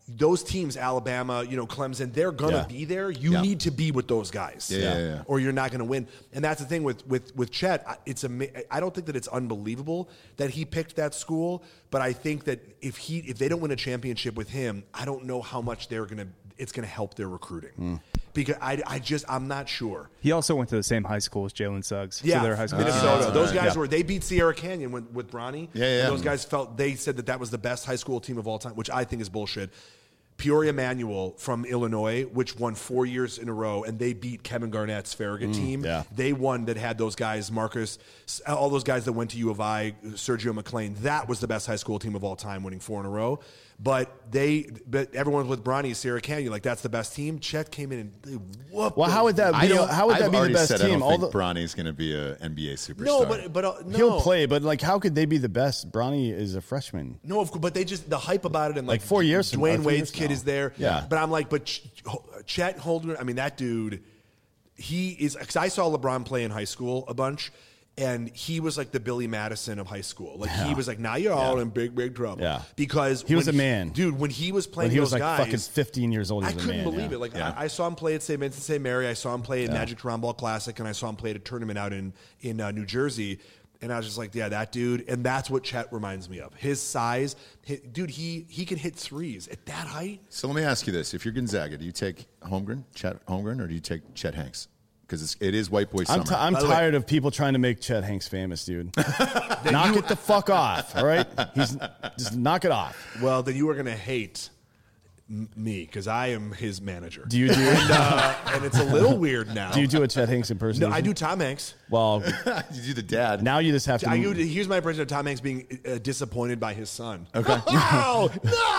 those teams, Alabama, you know, Clemson, they're going to Yeah. be there. You Yeah. need to be with those guys. Yeah, yeah, yeah. Or you're not going to win. And that's the thing with with with Chet. I- It's ama- I don't think that it's unbelievable that he picked that school, but I think that if he if they don't win a championship with him, I don't know how much they're going to it's going to help their recruiting. Mm. Because I I just I'm not sure. He also went to the same high school as Jalen Suggs. Yeah, so their high school Minnesota. teammates. Those guys Yeah. were they beat Sierra Canyon with, with Bronny. Yeah, yeah. And those guys felt they said that that was the best high school team of all time, which I think is bullshit. Peoria Manual from Illinois, which won four years in a row, and they beat Kevin Garnett's Farragut team. yeah. They won that had those guys, Marcus, all those guys that went to U of I, Sergio McLean. That was the best high school team of all time, winning four in a row. But they, but everyone was with Bronny, Sierra Canyon, like that's the best team. Chet came in and they whooped. Well, how would that I be? don't, How would I've that be the already best said team? I don't All think the, Bronny's going to be an N B A superstar. No, but but uh, no. He'll play, but like, how could they be the best? Bronny is a freshman. No, of course, but they just the hype about it and like, Like four years from- or Dwayne three Wade's years kid now. is there. Yeah. but I'm like, but Ch- Chet Holmgren. I mean, that dude, he is. Because I saw LeBron play in high school a bunch, and he was like the Billy Madison of high school. Like he Yeah. was like, now you're all in big big trouble. Yeah. because He was when a man. dude. When he was playing When he was those like guys, fucking fifteen years old, he I was a couldn't man, believe yeah. it. Like Yeah. I, I saw him play at Saint Vincent Saint Mary. I saw him play at Magic Tromball Classic, and I saw him play at a tournament out in in uh, New Jersey. And I was just like, yeah, that dude. And that's what Chet reminds me of. His size, hi- dude. He he can hit threes at that height. So let me ask you this: if you're Gonzaga, do you take Holmgren, Chet Holmgren, or do you take Chet Hanks? Because it is white boy summer. I'm, t- I'm By the way- tired of people trying to make Chet Hanks famous, dude. Knock it the fuck off, all right? He's just knock it off. Well, then you are gonna hate m- me because I am his manager. Do you do? and, uh, and it's a little weird now. Do you do a Chet Hanks No, impersonation? I do Tom Hanks. Well, you do the dad. now you just have to. I do, here's my impression of Tom Hanks being uh, disappointed by his son. Okay. No,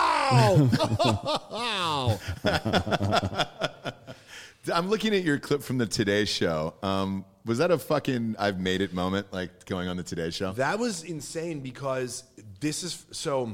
no. I'm looking at your clip from the Today Show. Um, was that a fucking I've made it moment, like going on the Today Show? That was insane because this is so.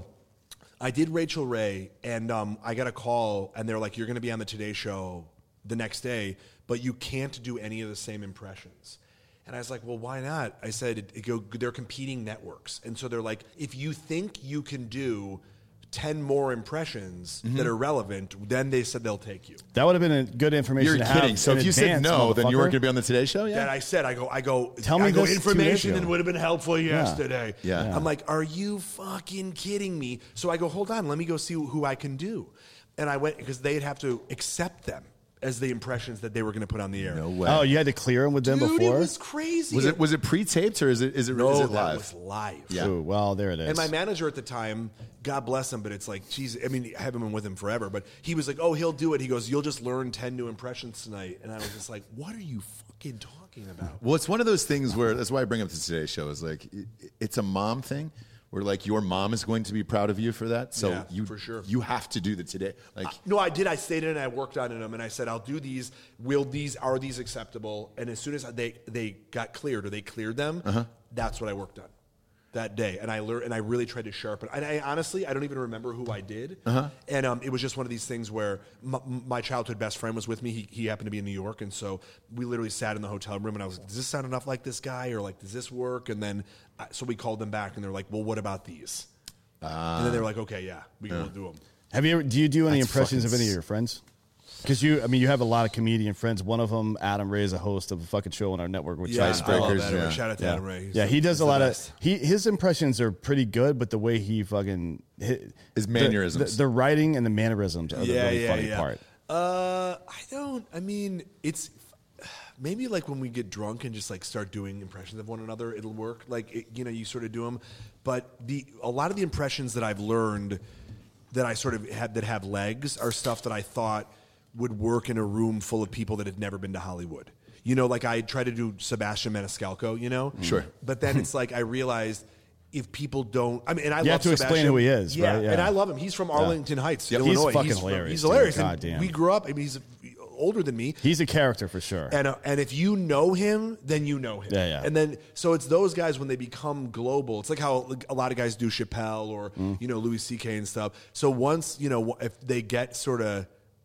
I did Rachel Ray, and um, I got a call, and they're like, "You're going to be on the Today Show the next day, but you can't do any of the same impressions." And I was like, "Well, why not?" I said, it, it go, "They're competing networks, and so they're like, if you think you can do ten more impressions Mm-hmm. that are relevant, then they said they'll take you." That would have been a good information You're to kidding. have. So in if you said advance, no, then you motherfucker. weren't going to be on the Today Show? Yeah. That I said, I go, I go, Tell I me go, this two information days that ago. would have been helpful yesterday. Yeah. Yeah. I'm like, are you fucking kidding me? So I go, hold on, let me go see who I can do. And I went, because they'd have to accept them as the impressions that they were going to put on the air. No way. Oh, you had to clear him with them Dude, before? it was crazy. was it was it pre-taped or is it is it, no, is it that live? was live. Yeah. Ooh, well, there it is. And my manager at the time, God bless him, but it's like, geez, I mean, I haven't been with him forever, but he was like, oh, he'll do it. He goes, you'll just learn ten new impressions tonight. And I was just like, what are you fucking talking about? Well, it's one of those things where that's why I bring up the Today Show is like it, it's a mom thing where like your mom is going to be proud of you for that. So Yeah, you for sure. you have to do the Today. Like No, I did. I stayed in and I worked on them, and I said, "I'll do these. Will these are these acceptable?" And as soon as they they got cleared or they cleared them, Uh-huh. that's what I worked on that day. And I learned, and I really tried to sharpen. And I honestly, I don't even remember who I did. Uh-huh. And um, it was just one of these things where my, my childhood best friend was with me. He, he happened to be in New York, and so we literally sat in the hotel room, and I was like, "Does this sound enough like this guy, or like does this work?" And then uh, so we called them back, and they're like, "Well, what about these?" and then they were like, "Okay, yeah, we can do them." Have you ever, do you do any That's impressions of fucking any of your friends? Because you, I mean, you have a lot of comedian friends. One of them, Adam Ray, is a host of a fucking show on our network with Yeah, Chai I love Icebreakers, Adam Ray. yeah. Shout out to Yeah, Adam Ray. He's yeah, the- he does he's a the lot best. of he. His impressions are pretty good, but the way he fucking hi- His the- mannerisms. the, the writing and the mannerisms are the yeah, really yeah, funny yeah. part. Uh, I don't. I mean, it's maybe like when we get drunk and just like start doing impressions of one another, it'll work. Like it, you know, you sort of do them. But the a lot of the impressions that I've learned that I sort of have that have legs are stuff that I thought would work in a room full of people that had never been to Hollywood. You know, like I tried to do Sebastian Maniscalco. You know, Sure. But then it's like I realized. If people don't, I mean, and I You love have to explain Sebastian. who he is, yeah, right? Yeah. and I love him. He's from Arlington Heights, Yep. Illinois. He's fucking from- hilarious, He's dude. hilarious. God And damn. we grew up. I mean, he's older than me. He's a character for sure. And uh, and if you know him, then you know him. Yeah, yeah. And then so it's those guys when they become global. It's like how a lot of guys do Chappelle or Mm. you know Louis C K and stuff. So once you know if they get sort of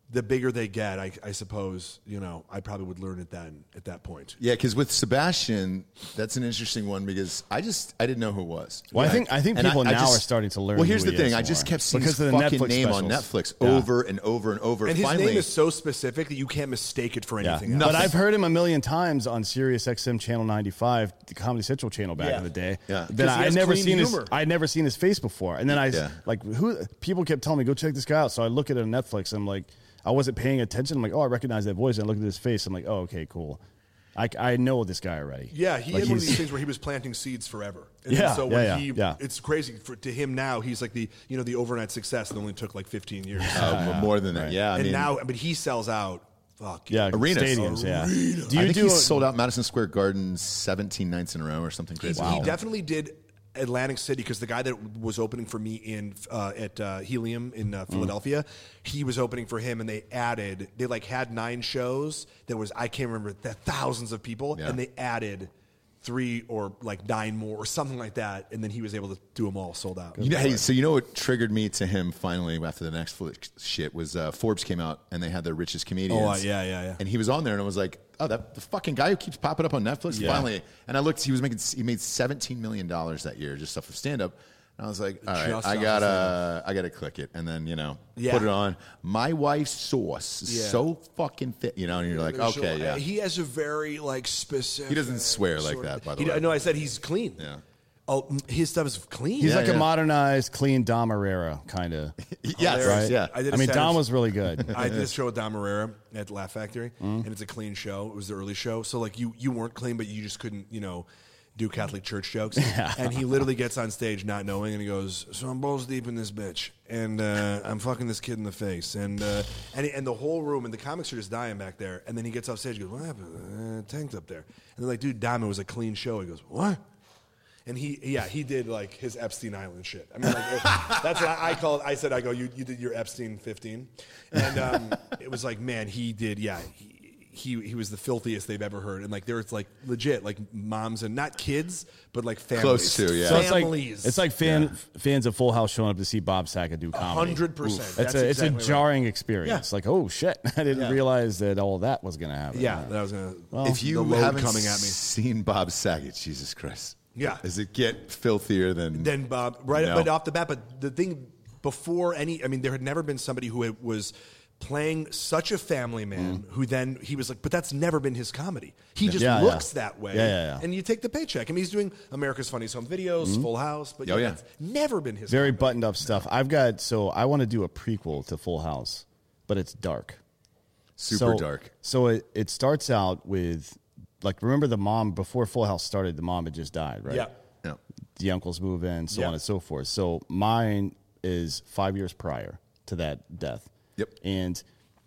the bigger they get, I, I suppose, you know, I probably would learn it then at that point. Yeah, because with Sebastian, that's an interesting one because I just I didn't know who it was. Well, Right? I think I think And people I now just- are starting to learn. Well, here's who the he thing: is I just more. kept seeing because his of the fucking Netflix name on specials. Netflix Yeah. over and over and over. And his Finally, name is so specific that you can't mistake it for Yeah. anything But else. I've heard him a million times on Sirius X M Channel ninety-five, the Comedy Central channel back Yeah. in the day. Yeah. Then 'Cause he I has never clean seen humor. his I'd never seen his face before. And then I Yeah. like who people kept telling me go check this guy out. So I look at it on Netflix. And I'm like I wasn't paying attention. I'm like, oh, I recognize that voice. And I look at his face. I'm like, oh, okay, cool. I, I know this guy already. Yeah, he Like, had one of he's- these things where he was planting seeds forever. And Yeah, then so when yeah, he, yeah, yeah. it's crazy for, to him now. He's like the you know the overnight success that only took like fifteen years. uh, more than that. Right. Yeah, I and mean, now, but he sells out. Fuck Yeah, Arenas. stadiums. Yeah. Do you I think do he's a- sold out Madison Square Garden seventeen nights in a row or something He, crazy. he definitely did Atlantic City because the guy that was opening for me in uh, at uh, Helium in uh, Philadelphia, he was opening for him, and they added they like had nine shows. There was I can't remember the thousands of people, Yeah. and they added three or like nine more or something like that, and then he was able to do them all sold out. You know, hey, so you know what triggered me to him finally after the Netflix shit was uh, Forbes came out and they had their richest comedians. Oh, uh, yeah, yeah, yeah. And he was on there and I was like, oh, that the fucking guy who keeps popping up on Netflix Yeah. finally. And I looked, he was making, he made seventeen million dollars that year just off of stand up. And I was like, all right, Just I off of gotta, I gotta click it, and then you know, Yeah. put it on. My wife's sauce is Yeah. so fucking fit, you know, and you're like, okay, So, yeah. uh, He has a very like specific. He doesn't swear like sort of- that, by the he, way. No, I said he's clean. Yeah. Oh, m- his stuff is clean. He's Yeah, like yeah. a modernized, clean Dom Herrera kind of. yes, Right? yeah. I did I a mean, set Dom of- was really good. I did a show with Dom Herrera at Laugh Factory, Mm-hmm. and it's a clean show. It was the early show, so like you you weren't clean, but you just couldn't you know do Catholic church jokes. And he literally gets on stage not knowing, and he goes, "So I'm balls deep in this bitch, and uh, I'm fucking this kid in the face, and uh, and and the whole room and the comics are just dying back there. And then he gets off stage, he goes, "What happened? Uh, tanked up there." And they're like, "Dude, Dom, it was a clean show." He goes, "What?" And he, yeah, he did like his Epstein Island shit. I mean, like, that's what I, I call it. I said, I go, you, you did your Epstein fifteen, and um, it was like, man, he did, yeah, he, he he was the filthiest they've ever heard, and like there was like legit like moms and not kids, but like families, Close to, yeah. So it's like families. it's like fan fans of Full House showing up to see Bob Saget do comedy. hundred percent. It's That's a it's exactly a jarring experience. Yeah. Like, oh shit, I didn't Yeah. realize that all that was going to happen. Yeah, that was gonna. If you the load haven't coming at me. seen Bob Saget, Jesus Christ. Yeah. Does it get filthier than Then Bob, right, No. but off the bat, but the thing before any, I mean, there had never been somebody who had- was playing such a family man who then he was like, but that's never been his comedy. He just Yeah, looks yeah. that way. Yeah, yeah, yeah. And you take the paycheck. I mean, he's doing America's Funniest Home Videos, Full House, but Oh, yeah, yeah. that's never been his Very comedy. buttoned up stuff. I've got so I want to do a prequel to Full House, but it's dark. super So- dark? So it, it starts out with like remember the mom before Full House started, the mom had just died, right? Yeah. Yeah. The uncles move in, so Yeah. on and so forth. So mine is five years prior to that death. Yep. And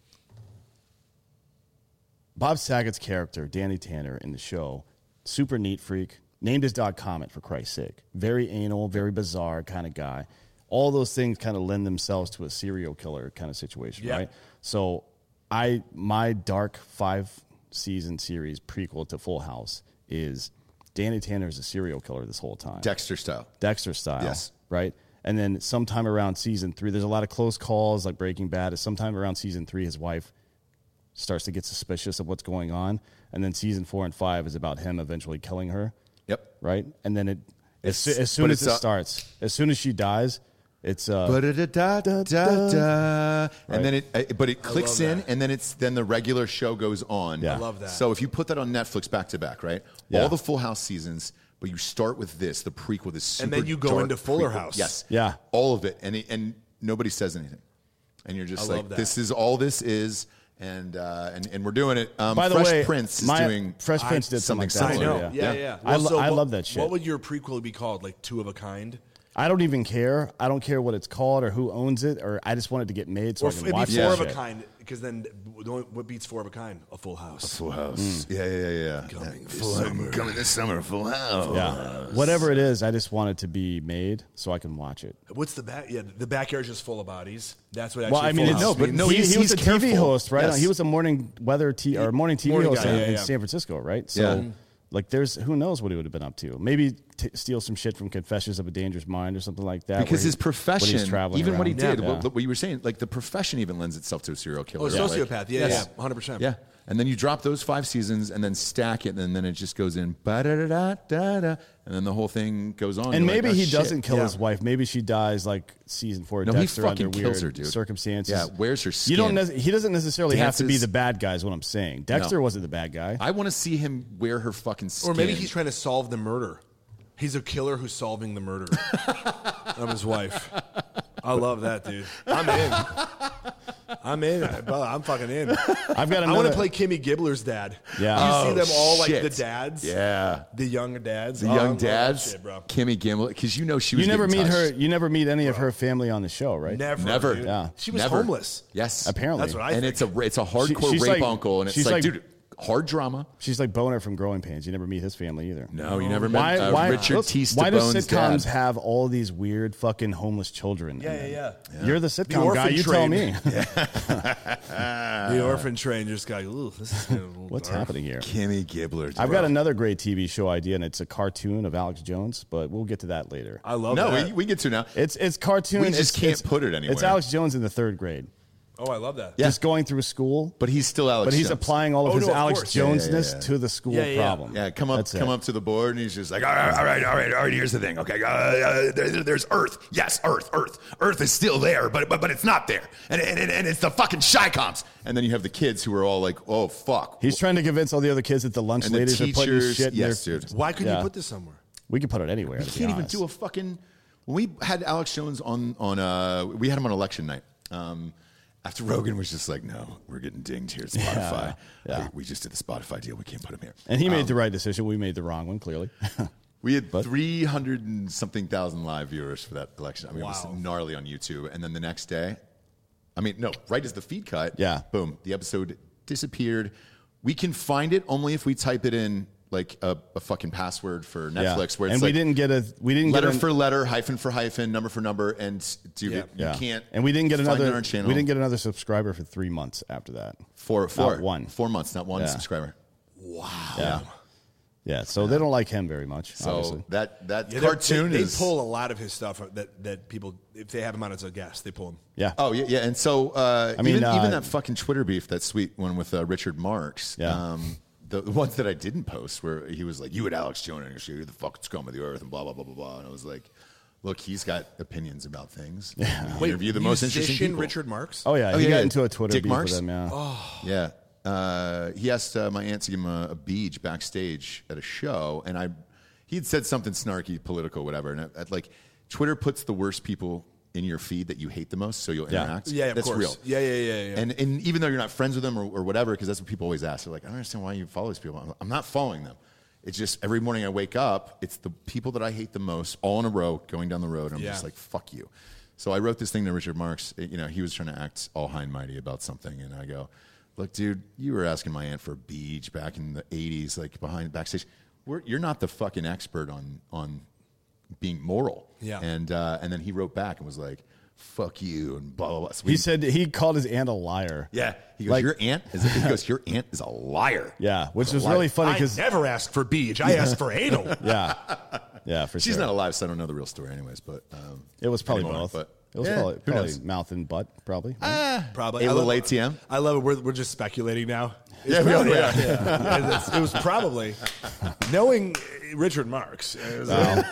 Bob Saget's character, Danny Tanner, in the show, super neat freak, named his dog Comet for Christ's sake. Very anal, very bizarre kind of guy. All those things kind of lend themselves to a serial killer kind of situation, Yeah. right? So I my dark five season series prequel to Full House is Danny Tanner is a serial killer this whole time. Dexter style. Dexter style. Yes. Right? And then sometime around season three, there's a lot of close calls like Breaking Bad. Sometime around season three, his wife starts to get suspicious of what's going on. And then season four and five is about him eventually killing her. Yep. Right? And then it as, It's- as soon but as it's it a- starts, as soon as she dies, it's uh Ba-da-da-da, da, da. And then it, uh, but it clicks love in, that. and then it's then the regular show goes on. Yeah. I love that. So if you put that on Netflix back to back, right? Yeah. All the Full House seasons, but you start with this, the prequel, this super And then you go dark into Fuller prequel. House. Yes. Yeah. All of it, and it, and nobody says anything, and you're just I like, love that. this is all this is, and uh, and and we're doing it. Um, by the Fresh way, Prince is my, doing Fresh Prince did something something, like that. similar. I too, know. yeah. Yeah, yeah. I, lo- so I what- love that shit. What would your prequel be called? Like Two of a Kind? I don't even care. I don't care what it's called or who owns it, or I just want it to get made so Or I can it'd watch be that Four of a shit. Kind, because then what beats Four of a Kind? A Full House. Full House. Yeah, yeah, yeah, yeah. Coming this Full summer. Coming this summer. Full House. Yeah, whatever it is, I just want it to be made so I can watch it. What's the back? Yeah, the backyard's just full of bodies. That's what. Well, Actually I mean, Full it's, House no, but means. no, he, he's- he was he's a T V careful. host, right? Yes. He was a morning weather t- or morning T V Morning host guy, in, yeah, in yeah. San Francisco, right? So, Yeah. like, there's who knows what he would have been up to? Maybe t- steal some shit from Confessions of a Dangerous Mind or something like that? Because he, his profession, when he's traveling even what he around? did, Yeah. what, what you were saying, like the profession even lends itself to a serial killer. Oh, Yeah, sociopath. like- yeah, yes. yeah, one hundred percent. Yeah. And then you drop those five seasons and then stack it, and then it just goes in, ba-da-da-da-da-da, and then the whole thing goes on. And You're maybe like, oh, he shit. doesn't kill Yeah. his wife. Maybe she dies like season four of No, he Dexter fucking under kills weird her, dude. circumstances. Yeah, wears her You don't. skin. nec- he doesn't necessarily have to be Dances. the bad guy. Is what I'm saying. Dexter No. wasn't the bad guy. I want to see him wear her fucking skin. Or maybe he's trying to solve the murder. He's a killer who's solving the murder of his wife. I love that, dude. I'm in. I'm in. Brother, I'm fucking in. I've got I another. want to play Kimmy Gibbler's dad. Yeah. You Oh, see them all like shit. the dads? Yeah. The young dads. The Oh, I young love that dads, shit, bro. Kimmy Gimbel, because you know she was You never meet getting her. touched. You never meet any of her family on the show, right? Never. Never. dude. Yeah. She was Never. homeless. Yes. Apparently. That's what I and think. it's a it's a hardcore she's rape like- uncle, and it's she's like, like- dude, hard drama. She's like Boner from Growing Pains. You never meet his family either. No, you never Why? met uh, why? Richard look, T. why do Stabone's sitcoms dad. have all these weird fucking homeless children? Yeah, in yeah, them? yeah. You're the sitcom orphan guy. You tell train. me. The orphan train just got, ooh, this is getting a little What's dark. happening here? Kimmy Gibbler. dude. I've got another great T V show idea, and it's a cartoon of Alex Jones, but we'll get to that later. I love No, that. we, we get to now. It's it's cartoon. We just it's, can't it's- put it anywhere. It's Alex Jones in the third grade, oh, I love that. just going through school, But he's still Alex but he's Jones. applying all of Oh, his no, of Alex course. Yeah, yeah, Jonesness yeah, yeah. to the school Yeah, yeah, yeah. problem. Yeah, come up, That's come it. up to the board, and he's just like, all right, all right, all right, all right. Here's the thing, okay? Uh, uh, there, there's Earth, yes, Earth, Earth, Earth is still there, but but but it's not there, and and, and, and it's the fucking Chi-Coms. And then you have the kids who are all like, oh fuck. He's trying to convince all the other kids that the lunch And the ladies are putting teachers- shit in yes, their. dude. Why couldn't Yeah. you put this somewhere? We can put it anywhere. You to be can't even honest. do a fucking. When we had Alex Jones on on uh, we had him on election night. Um, after Rogan was just like, no, we're getting dinged here at Spotify. Yeah. Like, we just did the Spotify deal. We can't put him here. And he made Um, the right decision. We made the wrong one, clearly. We had three hundred and something thousand live viewers for that election. I mean, it Wow. was gnarly on YouTube. And then the next day, I mean, no, right as the feed cut, Yeah. boom, the episode disappeared. We can find it only if we type it in like a, a fucking password for Netflix, Yeah. where it's and like we didn't get a we didn't letter get an, for letter, hyphen for hyphen, number for number, and dude, Yeah. it- you yeah. can't. And we didn't get find another. it on our channel. We didn't get another subscriber for three months after that. four, four, one. four months, not one Yeah. subscriber. Yeah, yeah. So they don't like him very much. So obviously. that that Yeah, they're- cartoon they, is they pull a lot of his stuff that, that people, if they have him on as a guest, they pull him. Yeah. Oh yeah, yeah, and so uh, I mean, even, uh, even that fucking Twitter beef, that sweet one with uh, Richard Marks. Yeah. Um, the ones that I didn't post, where he was like, "You and Alex Jones, you're the fucking scum of the earth," and blah blah blah blah blah. And I was like, "Look, he's got opinions about things. Yeah. Wait, interview the most interesting musician people." Richard Marks? Oh yeah. Oh, he yeah, got yeah. into a Twitter Dick beef Marks? with him. Yeah. Oh. Yeah. Uh, he asked uh, my aunt to give him a, a beach backstage at a show, and I, he had said something snarky, political, whatever. And I, I'd like, Twitter puts the worst people in your feed that you hate the most, so you'll Yeah. interact. Yeah, of that's course. real. Yeah, yeah, yeah, yeah. And and even though you're not friends with them or, or whatever, because that's what people always ask. They're like, I don't understand why you follow these people. I'm, I'm not following them. It's just every morning I wake up, it's the people that I hate the most, all in a row, going down the road. And I'm Yeah. just like, fuck you. So I wrote this thing to Richard Marks. You know, he was trying to act all high and mighty about something, and I go, look, dude, you were asking my aunt for a beach back in the eighties, like behind backstage. We're, you're not the fucking expert on on being moral. Yeah. And uh, and then he wrote back and was like, fuck you, and blah, blah, blah. So He we- said he called his aunt a liar. yeah. He goes, Like- your aunt is. He goes, your aunt is a liar. Yeah, which A was liar. really funny I because never asked for beach. I asked for anal. yeah, yeah, for She's sure. not alive, so I don't know the real story, anyways. But um, It was probably anymore, both. But It was yeah, probably, who probably knows? mouth and butt, probably. Probably. A I little love- A T M. I love it. We're, we're just speculating now. It's Yeah, we probably- are, yeah, yeah. And it's- it was probably knowing Richard Marks. It was like,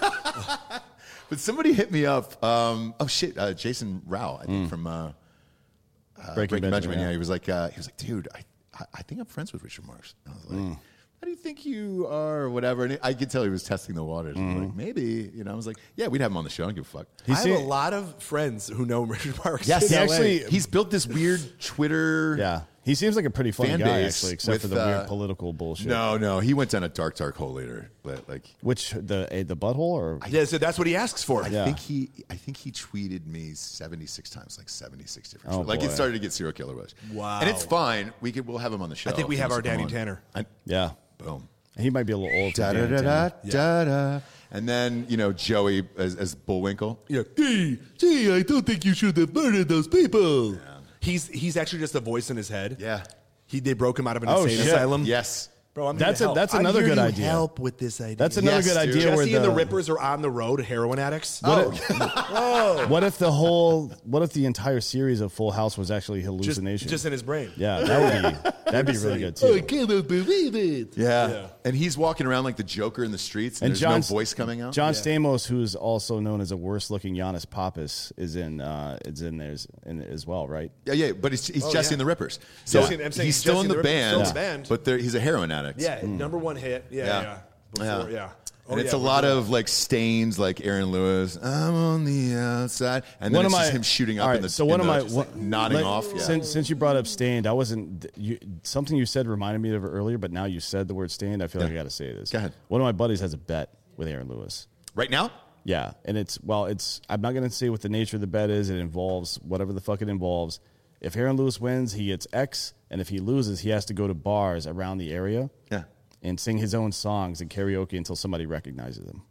But somebody hit me up. Um, oh shit, uh, Jason Rao, I Mm. think from uh, uh, Breaking Breaking, Benjamin, Benjamin. yeah. Yeah, he was like, uh, he was like, dude, I, I, I think I'm friends with Richard Marks. And I was like, Mm. how do you think you are, or whatever? And I could tell he was testing the waters. I was Mm. like, maybe, you know. I was like, yeah, we'd have him on the show. I don't give a fuck. He I have see- a lot of friends who know Richard Marks. Yes, in he L A. actually- he's built this weird Twitter. Yeah, he seems like a pretty funny Fan guy, base actually, except for with, the uh, weird political bullshit. No, no, he went down a dark, dark hole later. But like, Which the eh, the butthole or Yeah, so that's what he asks for. I Yeah. think he, I think he tweeted me seventy-six times, like seventy-six different. Oh, tweets. Like boy. it started to get serial killer rush. Wow. And it's fine. We could, we'll have him on the show. I think we if he have our wants to Danny come on. Tanner. I, yeah, boom. he might be a little old. for Da da Danny da da Tanner. da da. And then you know Joey as, as Bullwinkle. Yeah. Hey, gee, I don't think you should have murdered those people. He's he's actually just a voice in his head. Yeah. He they broke him out of an Oh, insane shit. asylum. Yes. Bro, I'm That's here to a- help. that's I'm another here good to idea. Help with this idea. That's another Yes, good dude. idea. Jesse where and the Rippers are on the road, heroin addicts. Oh, What if the whole? What if the entire series of Full House was actually just, hallucination? just in his brain. yeah, that would be that'd be really good I too. cannot believe it. yeah. Yeah. And he's walking around like the Joker in the streets, and, And there's John, no voice coming out. John Stamos, who's also known as a worse-looking Giannis Pappas, is in uh, is in there in as well, right? Yeah, yeah, but he's, he's Oh, Jesse yeah. and the Rippers. So Jesse- I'm saying he's he's still Jesse in the and the Rippers, band, still in the band. but they're- he's a heroin addict. Yeah, number one hit. Yeah, Yeah. yeah. Before, Yeah. yeah. Oh, And it's yeah, a we're lot doing of like stains, like Aaron Lewis. I'm on the outside, and then One it's of just my- him shooting up all in right, the. so in one of the- my just, one- like, nodding like, off. Yeah. Since since you brought up Stained, I wasn't you, something you said reminded me of it earlier, but now you said the word Stained. I feel like I got to say this. Go ahead. One of my buddies has a bet with Aaron Lewis. Right now, Yeah, and it's well, it's I'm not going to say what the nature of the bet is. It involves whatever the fuck it involves. If Aaron Lewis wins, he gets X, and if he loses, he has to go to bars around the area yeah. and sing his own songs and karaoke until somebody recognizes him.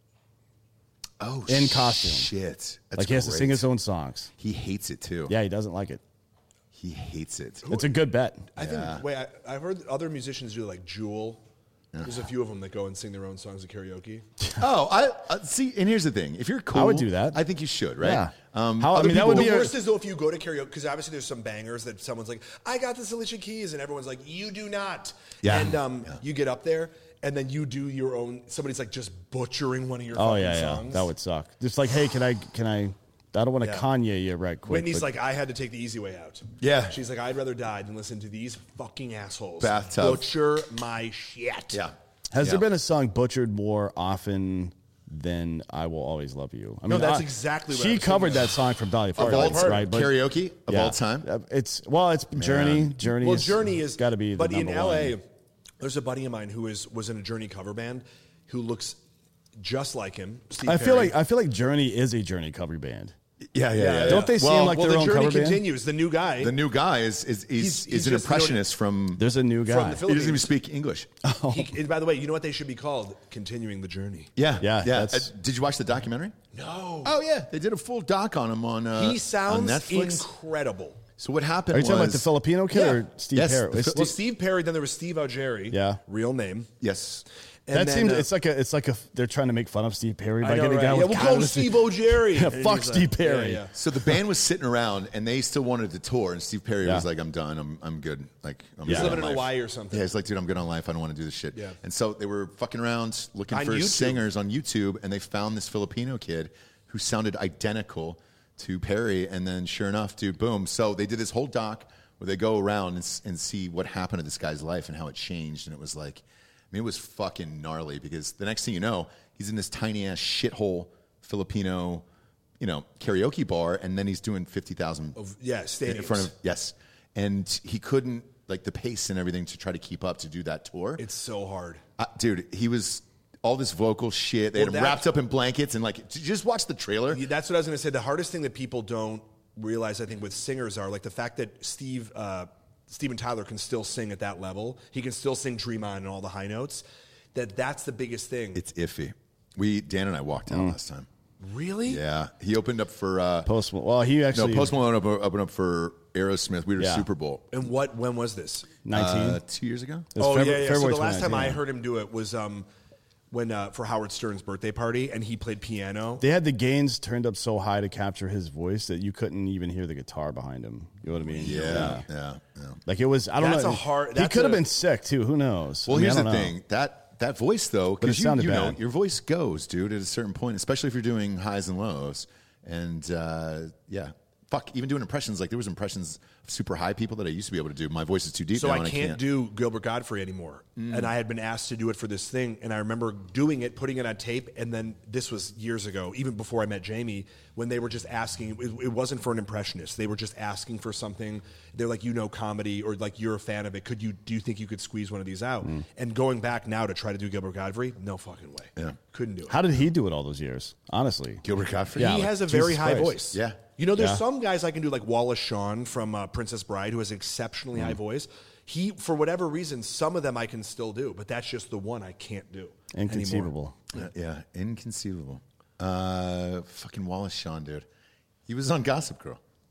Oh, In costume. Shit, That's Like he has to great. sing his own songs. He hates it too. Yeah, he doesn't like it. he hates it. It's a good bet. I think. Wait, I, I've heard other musicians do like Jewel. There's a few of them that go and sing their own songs at karaoke. Oh, I uh, see. And here's the thing: if you're cool, I would do that. I think you should, right? Yeah. Um, How- I other mean, that people- would The be a- worst is though if you go to karaoke because obviously there's some bangers that someone's like, "I got this Alicia Keys," and everyone's like, "You do not." Yeah. And um, you get up there and then you do your own. Somebody's like just butchering one of your Oh fucking yeah, yeah, songs. that would suck. Just like, hey, can I, can I? I don't want to Yeah. Kanye you right quick. Whitney's but- like, I had to take the easy way out. Yeah. She's like, I'd rather die than listen to these fucking assholes Bathtub. butcher my shit. Yeah. has Yeah. there been a song butchered more often than "I Will Always Love You"? I No, that's I- exactly what I she was covered thinking. that song from Dolly Of all Parton, time, right? But- karaoke of yeah. all time. Uh, It's well, it's Journey. Journey. Well, is, Journey is got to be. The But in number L A, one. there's a buddy of mine who is was in a Journey cover band, who looks just like him. Steve I feel Perry. like I feel like Journey is a Journey cover band. Yeah, yeah, yeah. Don't they seem Well, like well, their the own Journey cover band? continues. The new guy. the new guy is is is, He's- is he's an just- impressionist from. There's a new From guy. the He doesn't even Philippines. speak English. He- and by the way, you know what they should be called? Continuing the Journey. Yeah, Yeah, yeah. that's- Uh, did you watch the documentary? No. Oh yeah, they did a full doc on him on. Uh, he sounds on Netflix. incredible. So what happened Are you was talking about the Filipino kid Yeah. or Steve Yes, Perry? the It's Fil- Well, Steve- Steve Perry, then there was Steve Algeri. Yeah. Real name. yes. And that then, seems uh, it's like a it's like a they're trying to make fun of Steve Perry by I know, getting right? down Yeah, with we'll God call him of the- Steve O'Jerry. Yeah, And fuck he's Steve Perry. Yeah, yeah. So the band was sitting around, and they still wanted to tour. And Steve Perry Yeah. was like, "I'm done. I'm I'm good. Like I'm He's good living on in life." Hawaii or something. Yeah, he's like, "Dude, I'm good on life. I don't want to do this shit." Yeah. And so they were fucking around looking On for YouTube. singers on YouTube, and they found this Filipino kid who sounded identical to Perry. And then, sure enough, dude, boom. So they did this whole doc where they go around and, s- and see what happened to this guy's life and how it changed. And it was like, I mean, it was fucking gnarly because the next thing you know, he's in this tiny ass shithole Filipino, you know, karaoke bar, and then he's doing fifty thousand Of- yeah, in stadiums. front of yes, and he couldn't like the pace and everything to try to keep up to do that tour. It's so hard. Uh, dude, he was all this vocal shit. They Well, had him that- wrapped up in blankets and like j- just watch the trailer. Yeah, That's what I was going to say. The hardest thing that people don't realize, I think, with singers are like the fact that Steve, uh, Steven Tyler can still sing at that level. He can still sing Dream On and all the high notes. That that's the biggest thing. It's iffy. We Dan and I walked out Mm. last time. really? Yeah, he opened up for uh, Post. Well, he no actually Post Malone up, opened up for Aerosmith. We were Yeah. Super Bowl And what? When was this? nineteen. uh, two years ago. It was Oh Febru- yeah, yeah. So February the last time I twenty nineteen. heard him do it was um, when uh, for Howard Stern's birthday party, and he played piano. They had the gains turned up so high to capture his voice that you couldn't even hear the guitar behind him. You know what I mean? Yeah, yeah, yeah. Like it was. I don't That's know. a hard- He that's could have a- been sick too. Who knows? Well, I mean, here's I the don't know. thing that that voice though, But it because you, sounded you know bad. your voice goes, dude, at a certain point, especially if you're doing highs and lows, and uh, yeah, fuck, even doing impressions. Like there was impressions of super high people that I used to be able to do. My voice is too deep So now, I and can't, I can't do Gilbert Godfrey anymore. Mm. And I had been asked to do it for this thing. And I remember doing it, putting it on tape. And then this was years ago, even before I met Jamie, when they were just asking, it, it wasn't for an impressionist. They were just asking for something. They're like, you know, comedy, or like, you're a fan of it. Could you, do you think you could squeeze one of these out? Mm. And going back now to try to do Gilbert Godfrey, no fucking way. Yeah. Couldn't do it. How did he do it all those years? Honestly, Gilbert Godfrey. Yeah. he like, has a very Jesus high Christ. voice. Yeah. You know, there's Yeah. some guys I can do, like Wallace Shawn from uh, Princess Bride, who has an exceptionally Mm. high voice. He, for whatever reason, some of them I can still do, but that's just the one I can't do. anymore. inconceivable. Yeah, yeah, inconceivable. Uh, fucking Wallace Shawn, dude. He was on Gossip Girl.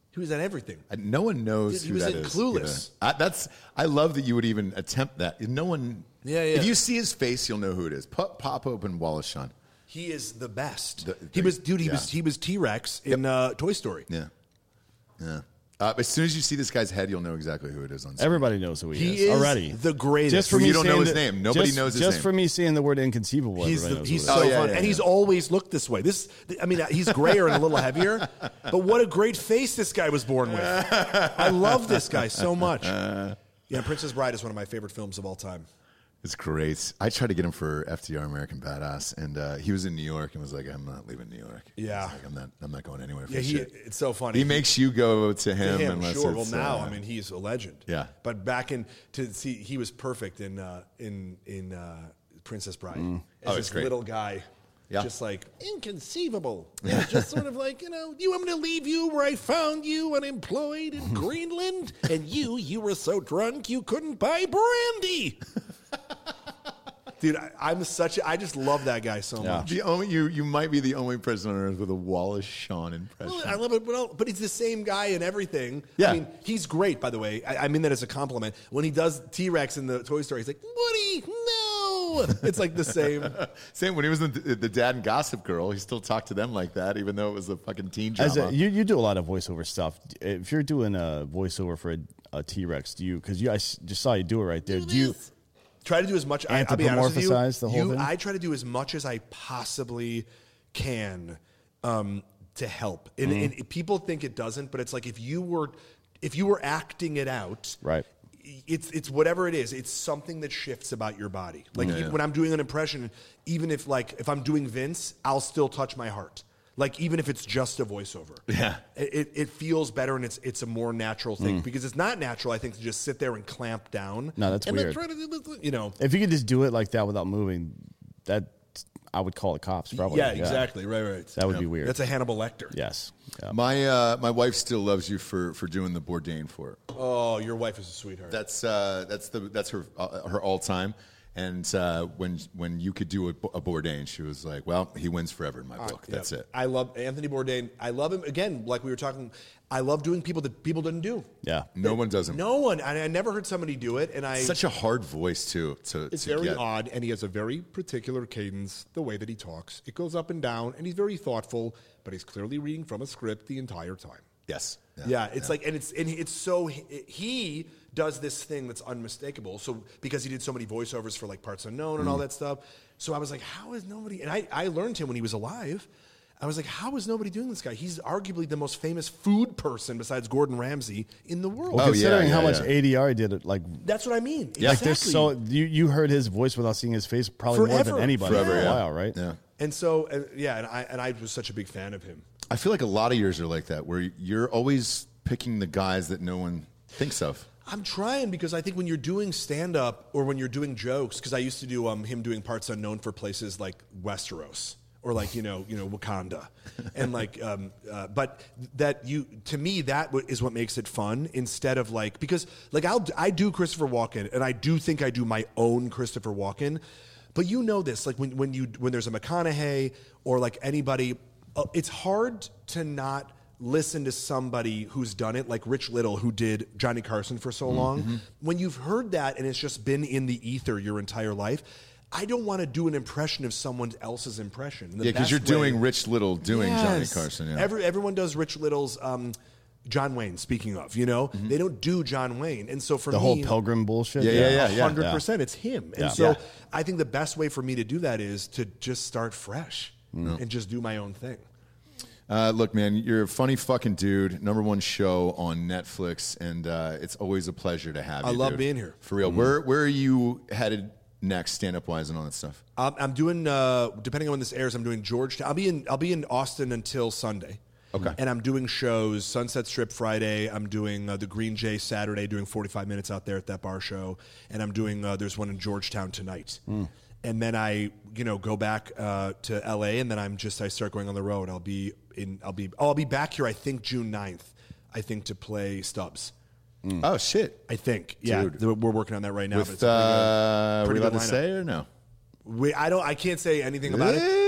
He was at everything. Uh, No one knows Dude, he who was that in is. Clueless. Yeah. I, that's. I love that you would even attempt that. No one. Yeah, yeah. If you see his face, you'll know who it is. Pop, pop open Wallace Shawn. He is the best. The- he the- was, dude. He yeah. was he was T-Rex in uh, Toy Story. Yeah. Yeah. Uh, as soon as you see this guy's head, you'll know exactly who it is on screen. Everybody knows who he, He is, is already. the greatest. Just for Well, me you don't know saying his the- name. Nobody just, knows his just name. for me saying the word inconceivable. He's everybody the, knows he's who so it is. Oh, yeah, fun, yeah, and he's yeah. always looked this way. This, I mean, he's grayer and a little heavier, but what a great face this guy was born with. I love this guy so much. Yeah, Princess Bride is one of my favorite films of all time. It's great. I tried to get him for F D R American Badass, and uh, he was in New York and was like, "I'm not leaving New York." Yeah. He's like, I'm not. I'm not going anywhere for Yeah, this he, shit. it's so funny. He makes you go to To him, him, unless sure. Well, it's, now uh, I mean, he's a legend. Yeah. But back in to see, he was perfect in uh, in in uh, Princess Bride. As Oh, this it's great. little guy, Yeah. just like inconceivable. Yeah, just sort of like, you know, you want me to leave you where I found you, unemployed in Greenland, and you, you were so drunk you couldn't buy brandy. Dude, I, I'm such. A, I just love that guy so Yeah. much. the only you. You might be the only person on earth with a Wallace Shawn impression. Well, I love it, but, I'll- but he's the same guy in everything. Yeah. I mean, he's great, by the way. I, I mean that as a compliment. When he does T-Rex in the Toy Story, he's like, Woody, no! It's like the same. Same when he was in the, the Dad and Gossip Girl. He still talked to them like that, even though it was a fucking teen drama. As a, you, you do a lot of voiceover stuff. If you're doing a voiceover for a, a T-Rex, do you? Because you, I s- just saw you do it right there. Do you? Try to do as much. I, I'll be honest with you. Anthropomorphize the whole you thing? I try to do as much as I possibly can um, to help. And, Mm-hmm. and people think it doesn't, but it's like if you were, if you were acting it out, Right. It's it's whatever it is. It's something that shifts about your body. Like Yeah, even yeah. when I'm doing an impression, even if like if I'm doing Vince, I'll still touch my heart. Like even if it's just a voiceover, Yeah. it, it, it feels better and it's it's a more natural thing because it's not natural. I think to just sit there and clamp down. No, that's and weird. Then try to do this, you know. If you could just do it like that without moving, that I would call it cops. Probably. Yeah, exactly. Right, right. That would be weird. That's a Hannibal Lecter. yes. Yeah. my uh, my wife still loves you for, for doing the Bourdain for her. Oh, your wife is a sweetheart. That's uh, that's the that's her uh, her all time. And uh, when when you could do a, a Bourdain, she was like, "Well, he wins forever in my book. Yeah. That's it." I love Anthony Bourdain. I love him again. Like we were talking, I love doing people that people didn't do. Yeah. No one does him. No one. I, I never heard somebody do it, and I. Such a hard voice too. To It's to very get. odd, and he has a very particular cadence, the way that he talks. It goes up and down, and he's very thoughtful, but he's clearly reading from a script the entire time. Yes. Yeah, it's like, and it's and it's so he does this thing that's unmistakable. So because he did so many voiceovers for like Parts Unknown and all that stuff, so I was like, how is nobody? And I I learned him when he was alive. I was like, how is nobody doing this guy? He's arguably the most famous food person besides Gordon Ramsay in the world. Well, Oh, considering yeah, how yeah, much yeah. A D R did it, like That's what I mean. like Exactly. this. So you you heard his voice without seeing his face probably more Forever. than anybody Forever, for a yeah. while, right? Yeah. and so uh, yeah, and I and I was such a big fan of him. I feel like a lot of yours are like that, where you're always picking the guys that no one thinks of. I'm trying because I think when you're doing stand up or when you're doing jokes, because I used to do um, him doing Parts Unknown for places like Westeros or like you know you know Wakanda, and like um, uh, but that you to me that w- is what makes it fun instead of like because like I'll I do Christopher Walken and I do think I do my own Christopher Walken, but you know this like when when you when there's a McConaughey or like anybody, uh, it's hard to not listen to somebody who's done it, like Rich Little, who did Johnny Carson for so long. Mm-hmm. When you've heard that and it's just been in the ether your entire life, I don't want to do an impression of someone else's impression. The Yeah, because best you're doing way- Rich Little doing Johnny Yes. Carson. Yeah. Every, everyone does Rich Little's um, John Wayne, speaking of, you know? They don't do John Wayne. And so for The me... whole Pilgrim bullshit. Yeah, yeah, yeah, yeah. hundred percent, it's him, and Yeah. so Yeah. I think the best way for me to do that is to just start fresh and just do my own thing. Uh, look, man, you're a funny fucking dude. Number one show on Netflix, and uh, it's always a pleasure to have I you. love dude. being here. For real. Where where are you headed next, stand up wise, and all that stuff? Um, I'm doing, uh, depending on when this airs, I'm doing Georgetown. I'll be in, I'll be in Austin until Sunday. Okay. And I'm doing shows Sunset Strip Friday. I'm doing uh, the Green Jay Saturday, doing forty-five minutes out there at that bar show. And I'm doing, uh, there's one in Georgetown tonight. And then I, you know, go back uh, to L A, and then I'm just, I start going on the road. I'll be in, I'll be, oh, I'll be back here, I think, June ninth, I think, to play Stubbs. Oh, shit. I think. Yeah. Dude. th- We're working on that right now. but With, it's a pretty good- uh, are we pretty allowed good to lineup. say or no? We, I don't. I can't say anything about it.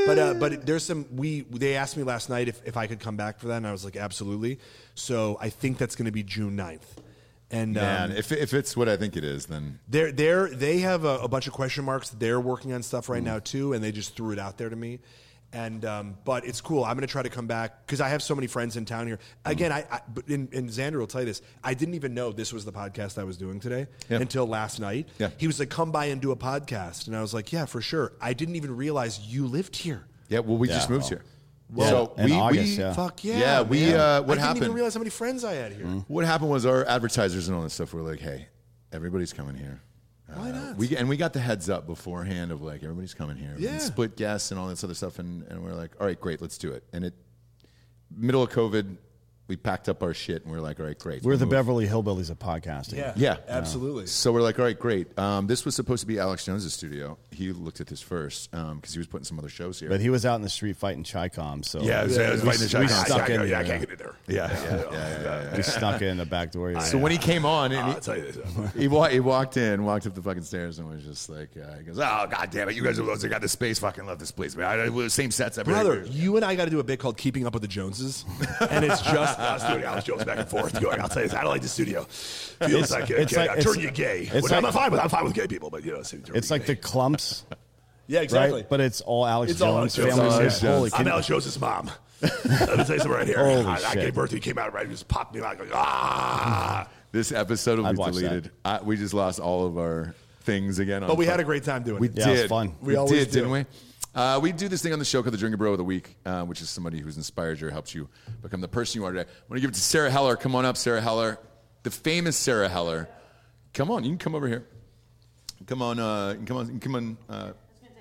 But uh, but there's some we they asked me last night if, if I could come back for that, and I was like, absolutely. So I think that's going to be June ninth. And Man, um, if if it's what I think it is, then they're they're they have a, a bunch of question marks. They're working on stuff right mm. now too, and they just threw it out there to me. And um, but it's cool. I'm going to try to come back because I have so many friends in town here. Again, mm. I, I but in, and Xander will tell you this. I didn't even know this was the podcast I was doing today yeah. until last night. Yeah. He was like, "Come by and do a podcast," and I was like, "Yeah, for sure." I didn't even realize you lived here. Yeah, well, we yeah, just moved well. here. Well, so in we, August, we yeah. Fuck yeah, yeah. We man. uh, what I happened? didn't even realize how many friends I had here. Mm. What happened was our advertisers and all this stuff were like, "Hey, everybody's coming here." Why uh, not? We and we got the heads up beforehand of like everybody's coming here. Yeah. And split guests and all this other stuff, and, and we're like, all right, great, let's do it. And it middle of COVID, we packed up our shit and we're like, all right, great. We're we'll the move. Beverly Hillbillies of podcasting. Yeah, Yeah, absolutely. So we're like, all right, great. Um, this was supposed to be Alex Jones' studio. He looked at this first because um, he was putting some other shows here. But he was out in the street fighting Chi-Com, so yeah, it was, Yeah, it was we- fighting the we Chi-Com. stuck in yeah, there. I can't get in there. Yeah, yeah, yeah, yeah, yeah, yeah. we snuck in the back door. Yeah. So when he came on, and I'll he, tell you this. he, wa- he walked in, walked up the fucking stairs, and was just like, uh, he goes, "Oh god damn it, you guys are those that got the space. Fucking love this place, man. I, I, same sets every Brother, you and I got to do a bit called Keeping Up with the Joneses, and it's just us doing Alex Jones back and forth. Going, I'll tell you, I don't like the studio. Feels It's- like, it's okay, like- I turn it's- you gay. it's Which I'm like- fine with. I'm fine with gay people, but you know, so it's like the Clumps, yeah, exactly. right? But it's all Alex It's all Jones. Alex Jones. Family It's all Holy, Alex Jones. I'm can- Alex Jones' mom. Let me tell you something right here. Holy I, I shit. gave birth. He came out right. He just popped me like, ah. This episode will I'd be watch deleted. I, we just lost all of our things again. On But we had fun- a great time doing We it. Yeah, it was did. fun. We, We always did, do. didn't we? Uh, we do this thing on the show called the Drinking Bro of the Week, uh, which is somebody who's inspired you or helps you become the person you are today. I want to give it to Sarah Heller. Come on up, Sarah Heller. The famous Sarah Heller. Come on, you can come over here. Come on, uh, you can come on, you can come on. Uh,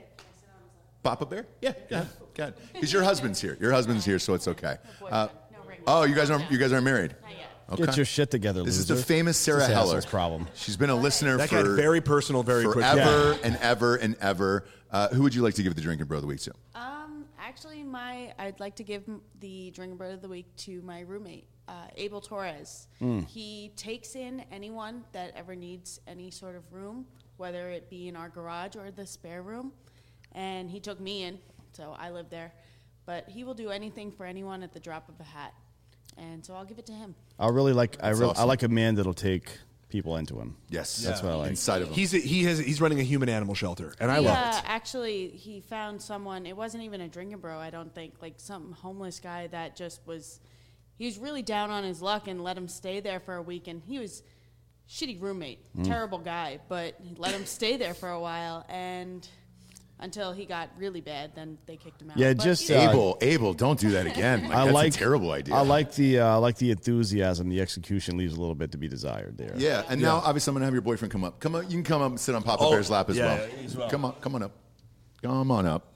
Papa Bear? Yeah, yeah, God. Because your husband's here. Your husband's here, so it's okay. Uh, oh, you guys aren't you guys aren't married? Okay. Get your shit together, This loser. is the famous Sarah This Heller. asshole's problem. She's been a listener That for got very personal very quickly. forever and ever and ever. Uh, who would you like to give the Drinking Bro of the Week to? Um, actually, my I'd like to give m- the Drinking Bro of the Week to my roommate, uh, Abel Torres. He takes in anyone that ever needs any sort of room, whether it be in our garage or the spare room. And he took me in, so I live there. But he will do anything for anyone at the drop of a hat. And so I'll give it to him. I really like. I, That's re- I awesome. like a man that'll take people into him. Yes, That's what I like. Inside of him. He's a, he has he running a human animal shelter, and I love Yeah, it. actually, he found someone. It wasn't even a drinking bro, I don't think. Like some homeless guy that just was. He was really down on his luck and let him stay there for a week. And he was shitty roommate, terrible guy, but he let him stay there for a while and until he got really bad, then they kicked him out. Yeah, But, just, you know, uh, Abel, Abel, don't do that again. Like, I that's like a terrible idea. I like the uh, I like the enthusiasm. The execution leaves a little bit to be desired there. Yeah, and now obviously I'm gonna have your boyfriend come up. Come on, you can come up and sit on Papa Oh, Bear's lap as, yeah, well. as well. Come on, come on up. Come on up.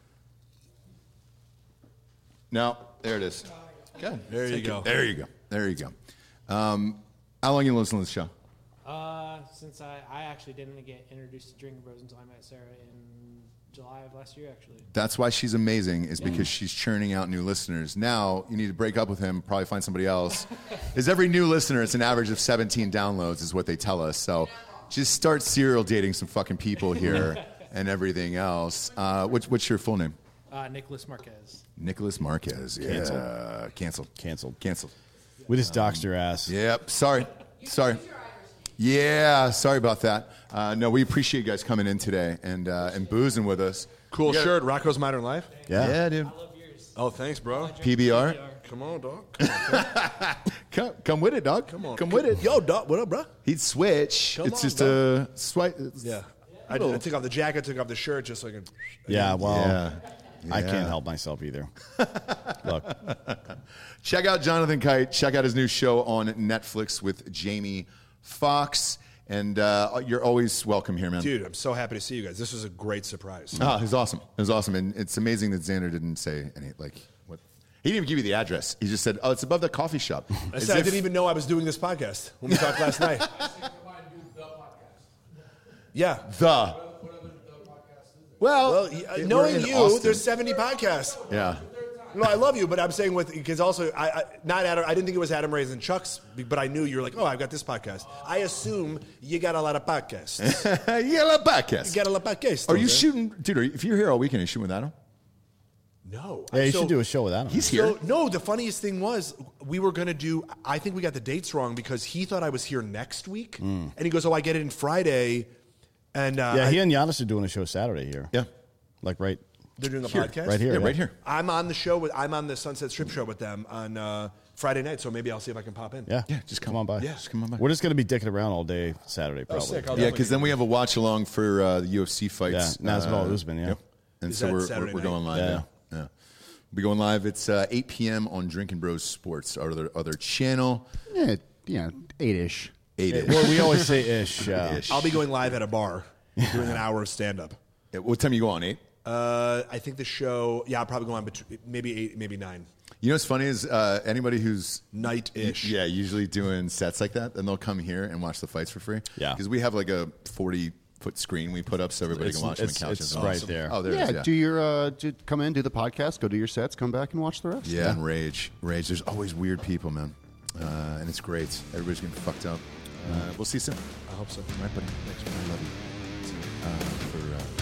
Now, there it is. Good. There you Take it. go. There you go. There you go. Um, how long you listen to the show? Uh, since I, I actually didn't get introduced to Drinking Bros until I met Sarah in July of last year, actually. That's why she's amazing, is because she's churning out new listeners. Now, you need to break up with him, probably find somebody else. Is every new listener, it's an average of seventeen downloads, is what they tell us. So just start serial dating some fucking people here and everything else. Uh, what's, what's your full name? Uh, Nicholas Marquez. Nicholas Marquez. Yeah. Canceled. Canceled. Canceled. Canceled. We just doxed your ass. Yep. Sorry. Sorry. Yeah. Sorry about that. Uh, no, we appreciate you guys coming in today and uh, and boozing with us. Cool You got- shirt, Rocco's Modern Life. Yeah. Yeah, dude. Oh, thanks, bro. P B R. Come on, dog. Come on, Come, come with it, dog. come on. Come with it. Yo, dog. What up, bro? He'd switch. Come it's on, just a swipe. Yeah. I, did, I took off the jacket, took off the shirt, just so I can. Yeah. Well, Yeah. I Yeah. can't help myself either. Look, Check out Jonathan Kite. Check out his new show on Netflix with Jamie Foxx. And uh, you're always welcome here, man. Dude, I'm so happy to see you guys. This was a great surprise. Oh, it was awesome. It was awesome. And it's amazing that Xander didn't say any, like, what. He didn't even give you the address. He just said, oh, it's above the coffee shop. I As said I if- didn't even know I was doing this podcast when we talked last night. Yeah. The. Well, Well, y- it- we're knowing in you, Austin. there's seventy podcasts. Yeah. No, I love you, but I'm saying with because also I, I not Adam. I didn't think it was Adam Ray's and Chuck's, but I knew you were like, oh, I've got this podcast. I assume you got a lot of podcasts. You got a podcast. You got a lot of podcasts. Are you okay? shooting, dude? Are you, if you're here all weekend, are you shooting with Adam? No. Yeah, you So- should do a show with Adam. He's here. So, no, the funniest thing was we were going to do, I think we got the dates wrong because he thought I was here next week. And he goes, oh, I get it in Friday. And uh, yeah, he I- and Giannis are doing a show Saturday here. Yeah. Like right, they're doing a Here. podcast? right here. Yeah, yeah. right here. I'm on the show with, I'm on the Sunset Strip show with them on uh, Friday night. So maybe I'll see if I can pop in. Yeah, Yeah, just come- on by. yeah, just come on by. We're just gonna be dicking around all day Saturday, probably. sick. I'll Yeah, definitely because then we have a watch along for uh, the U F C fights. Yeah, Masvidal Uh, Usman, yeah. Yep. And Is so that we're, Saturday we're, we're night? going live. Yeah. Yeah. yeah. We'll be going live. It's uh, eight p.m. on Drinking Bros Sports, our other, other channel. Yeah, yeah, eight-ish. Eight. Well, we always say ish. Uh, Ish. I'll be going live at a bar doing an hour of stand up. Yeah, what time you go on? Eight? Uh, I think the show, yeah, I'll probably go on between maybe eight, maybe nine. You know what's funny is uh, anybody who's Night-ish. yeah, usually doing sets like that, then they'll come here and watch the fights for free. Yeah. Because we have like a forty foot screen we put up so everybody It's- can watch them it's- on couches. it's and right awesome. there. Oh, there Yeah, it is. Yeah. do your uh, do, come in, do the podcast, go do your sets, come back and watch the rest. Yeah, and rage, rage. There's always weird people, man, uh, and it's great. Everybody's getting fucked up. Uh, we'll see you soon. I hope so. All right, buddy. Thanks, man. I love you. Uh, for, uh,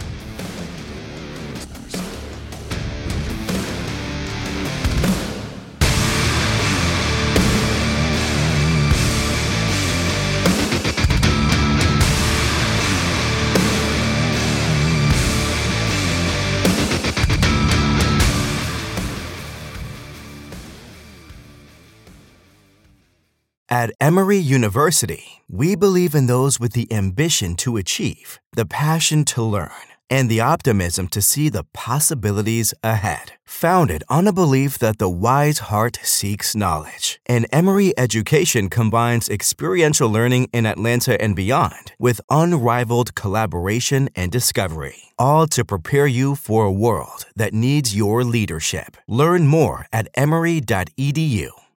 At Emory University, we believe in those with the ambition to achieve, the passion to learn, and the optimism to see the possibilities ahead. Founded on a belief that the wise heart seeks knowledge, and Emory education combines experiential learning in Atlanta and beyond with unrivaled collaboration and discovery, all to prepare you for a world that needs your leadership. Learn more at emory dot e d u.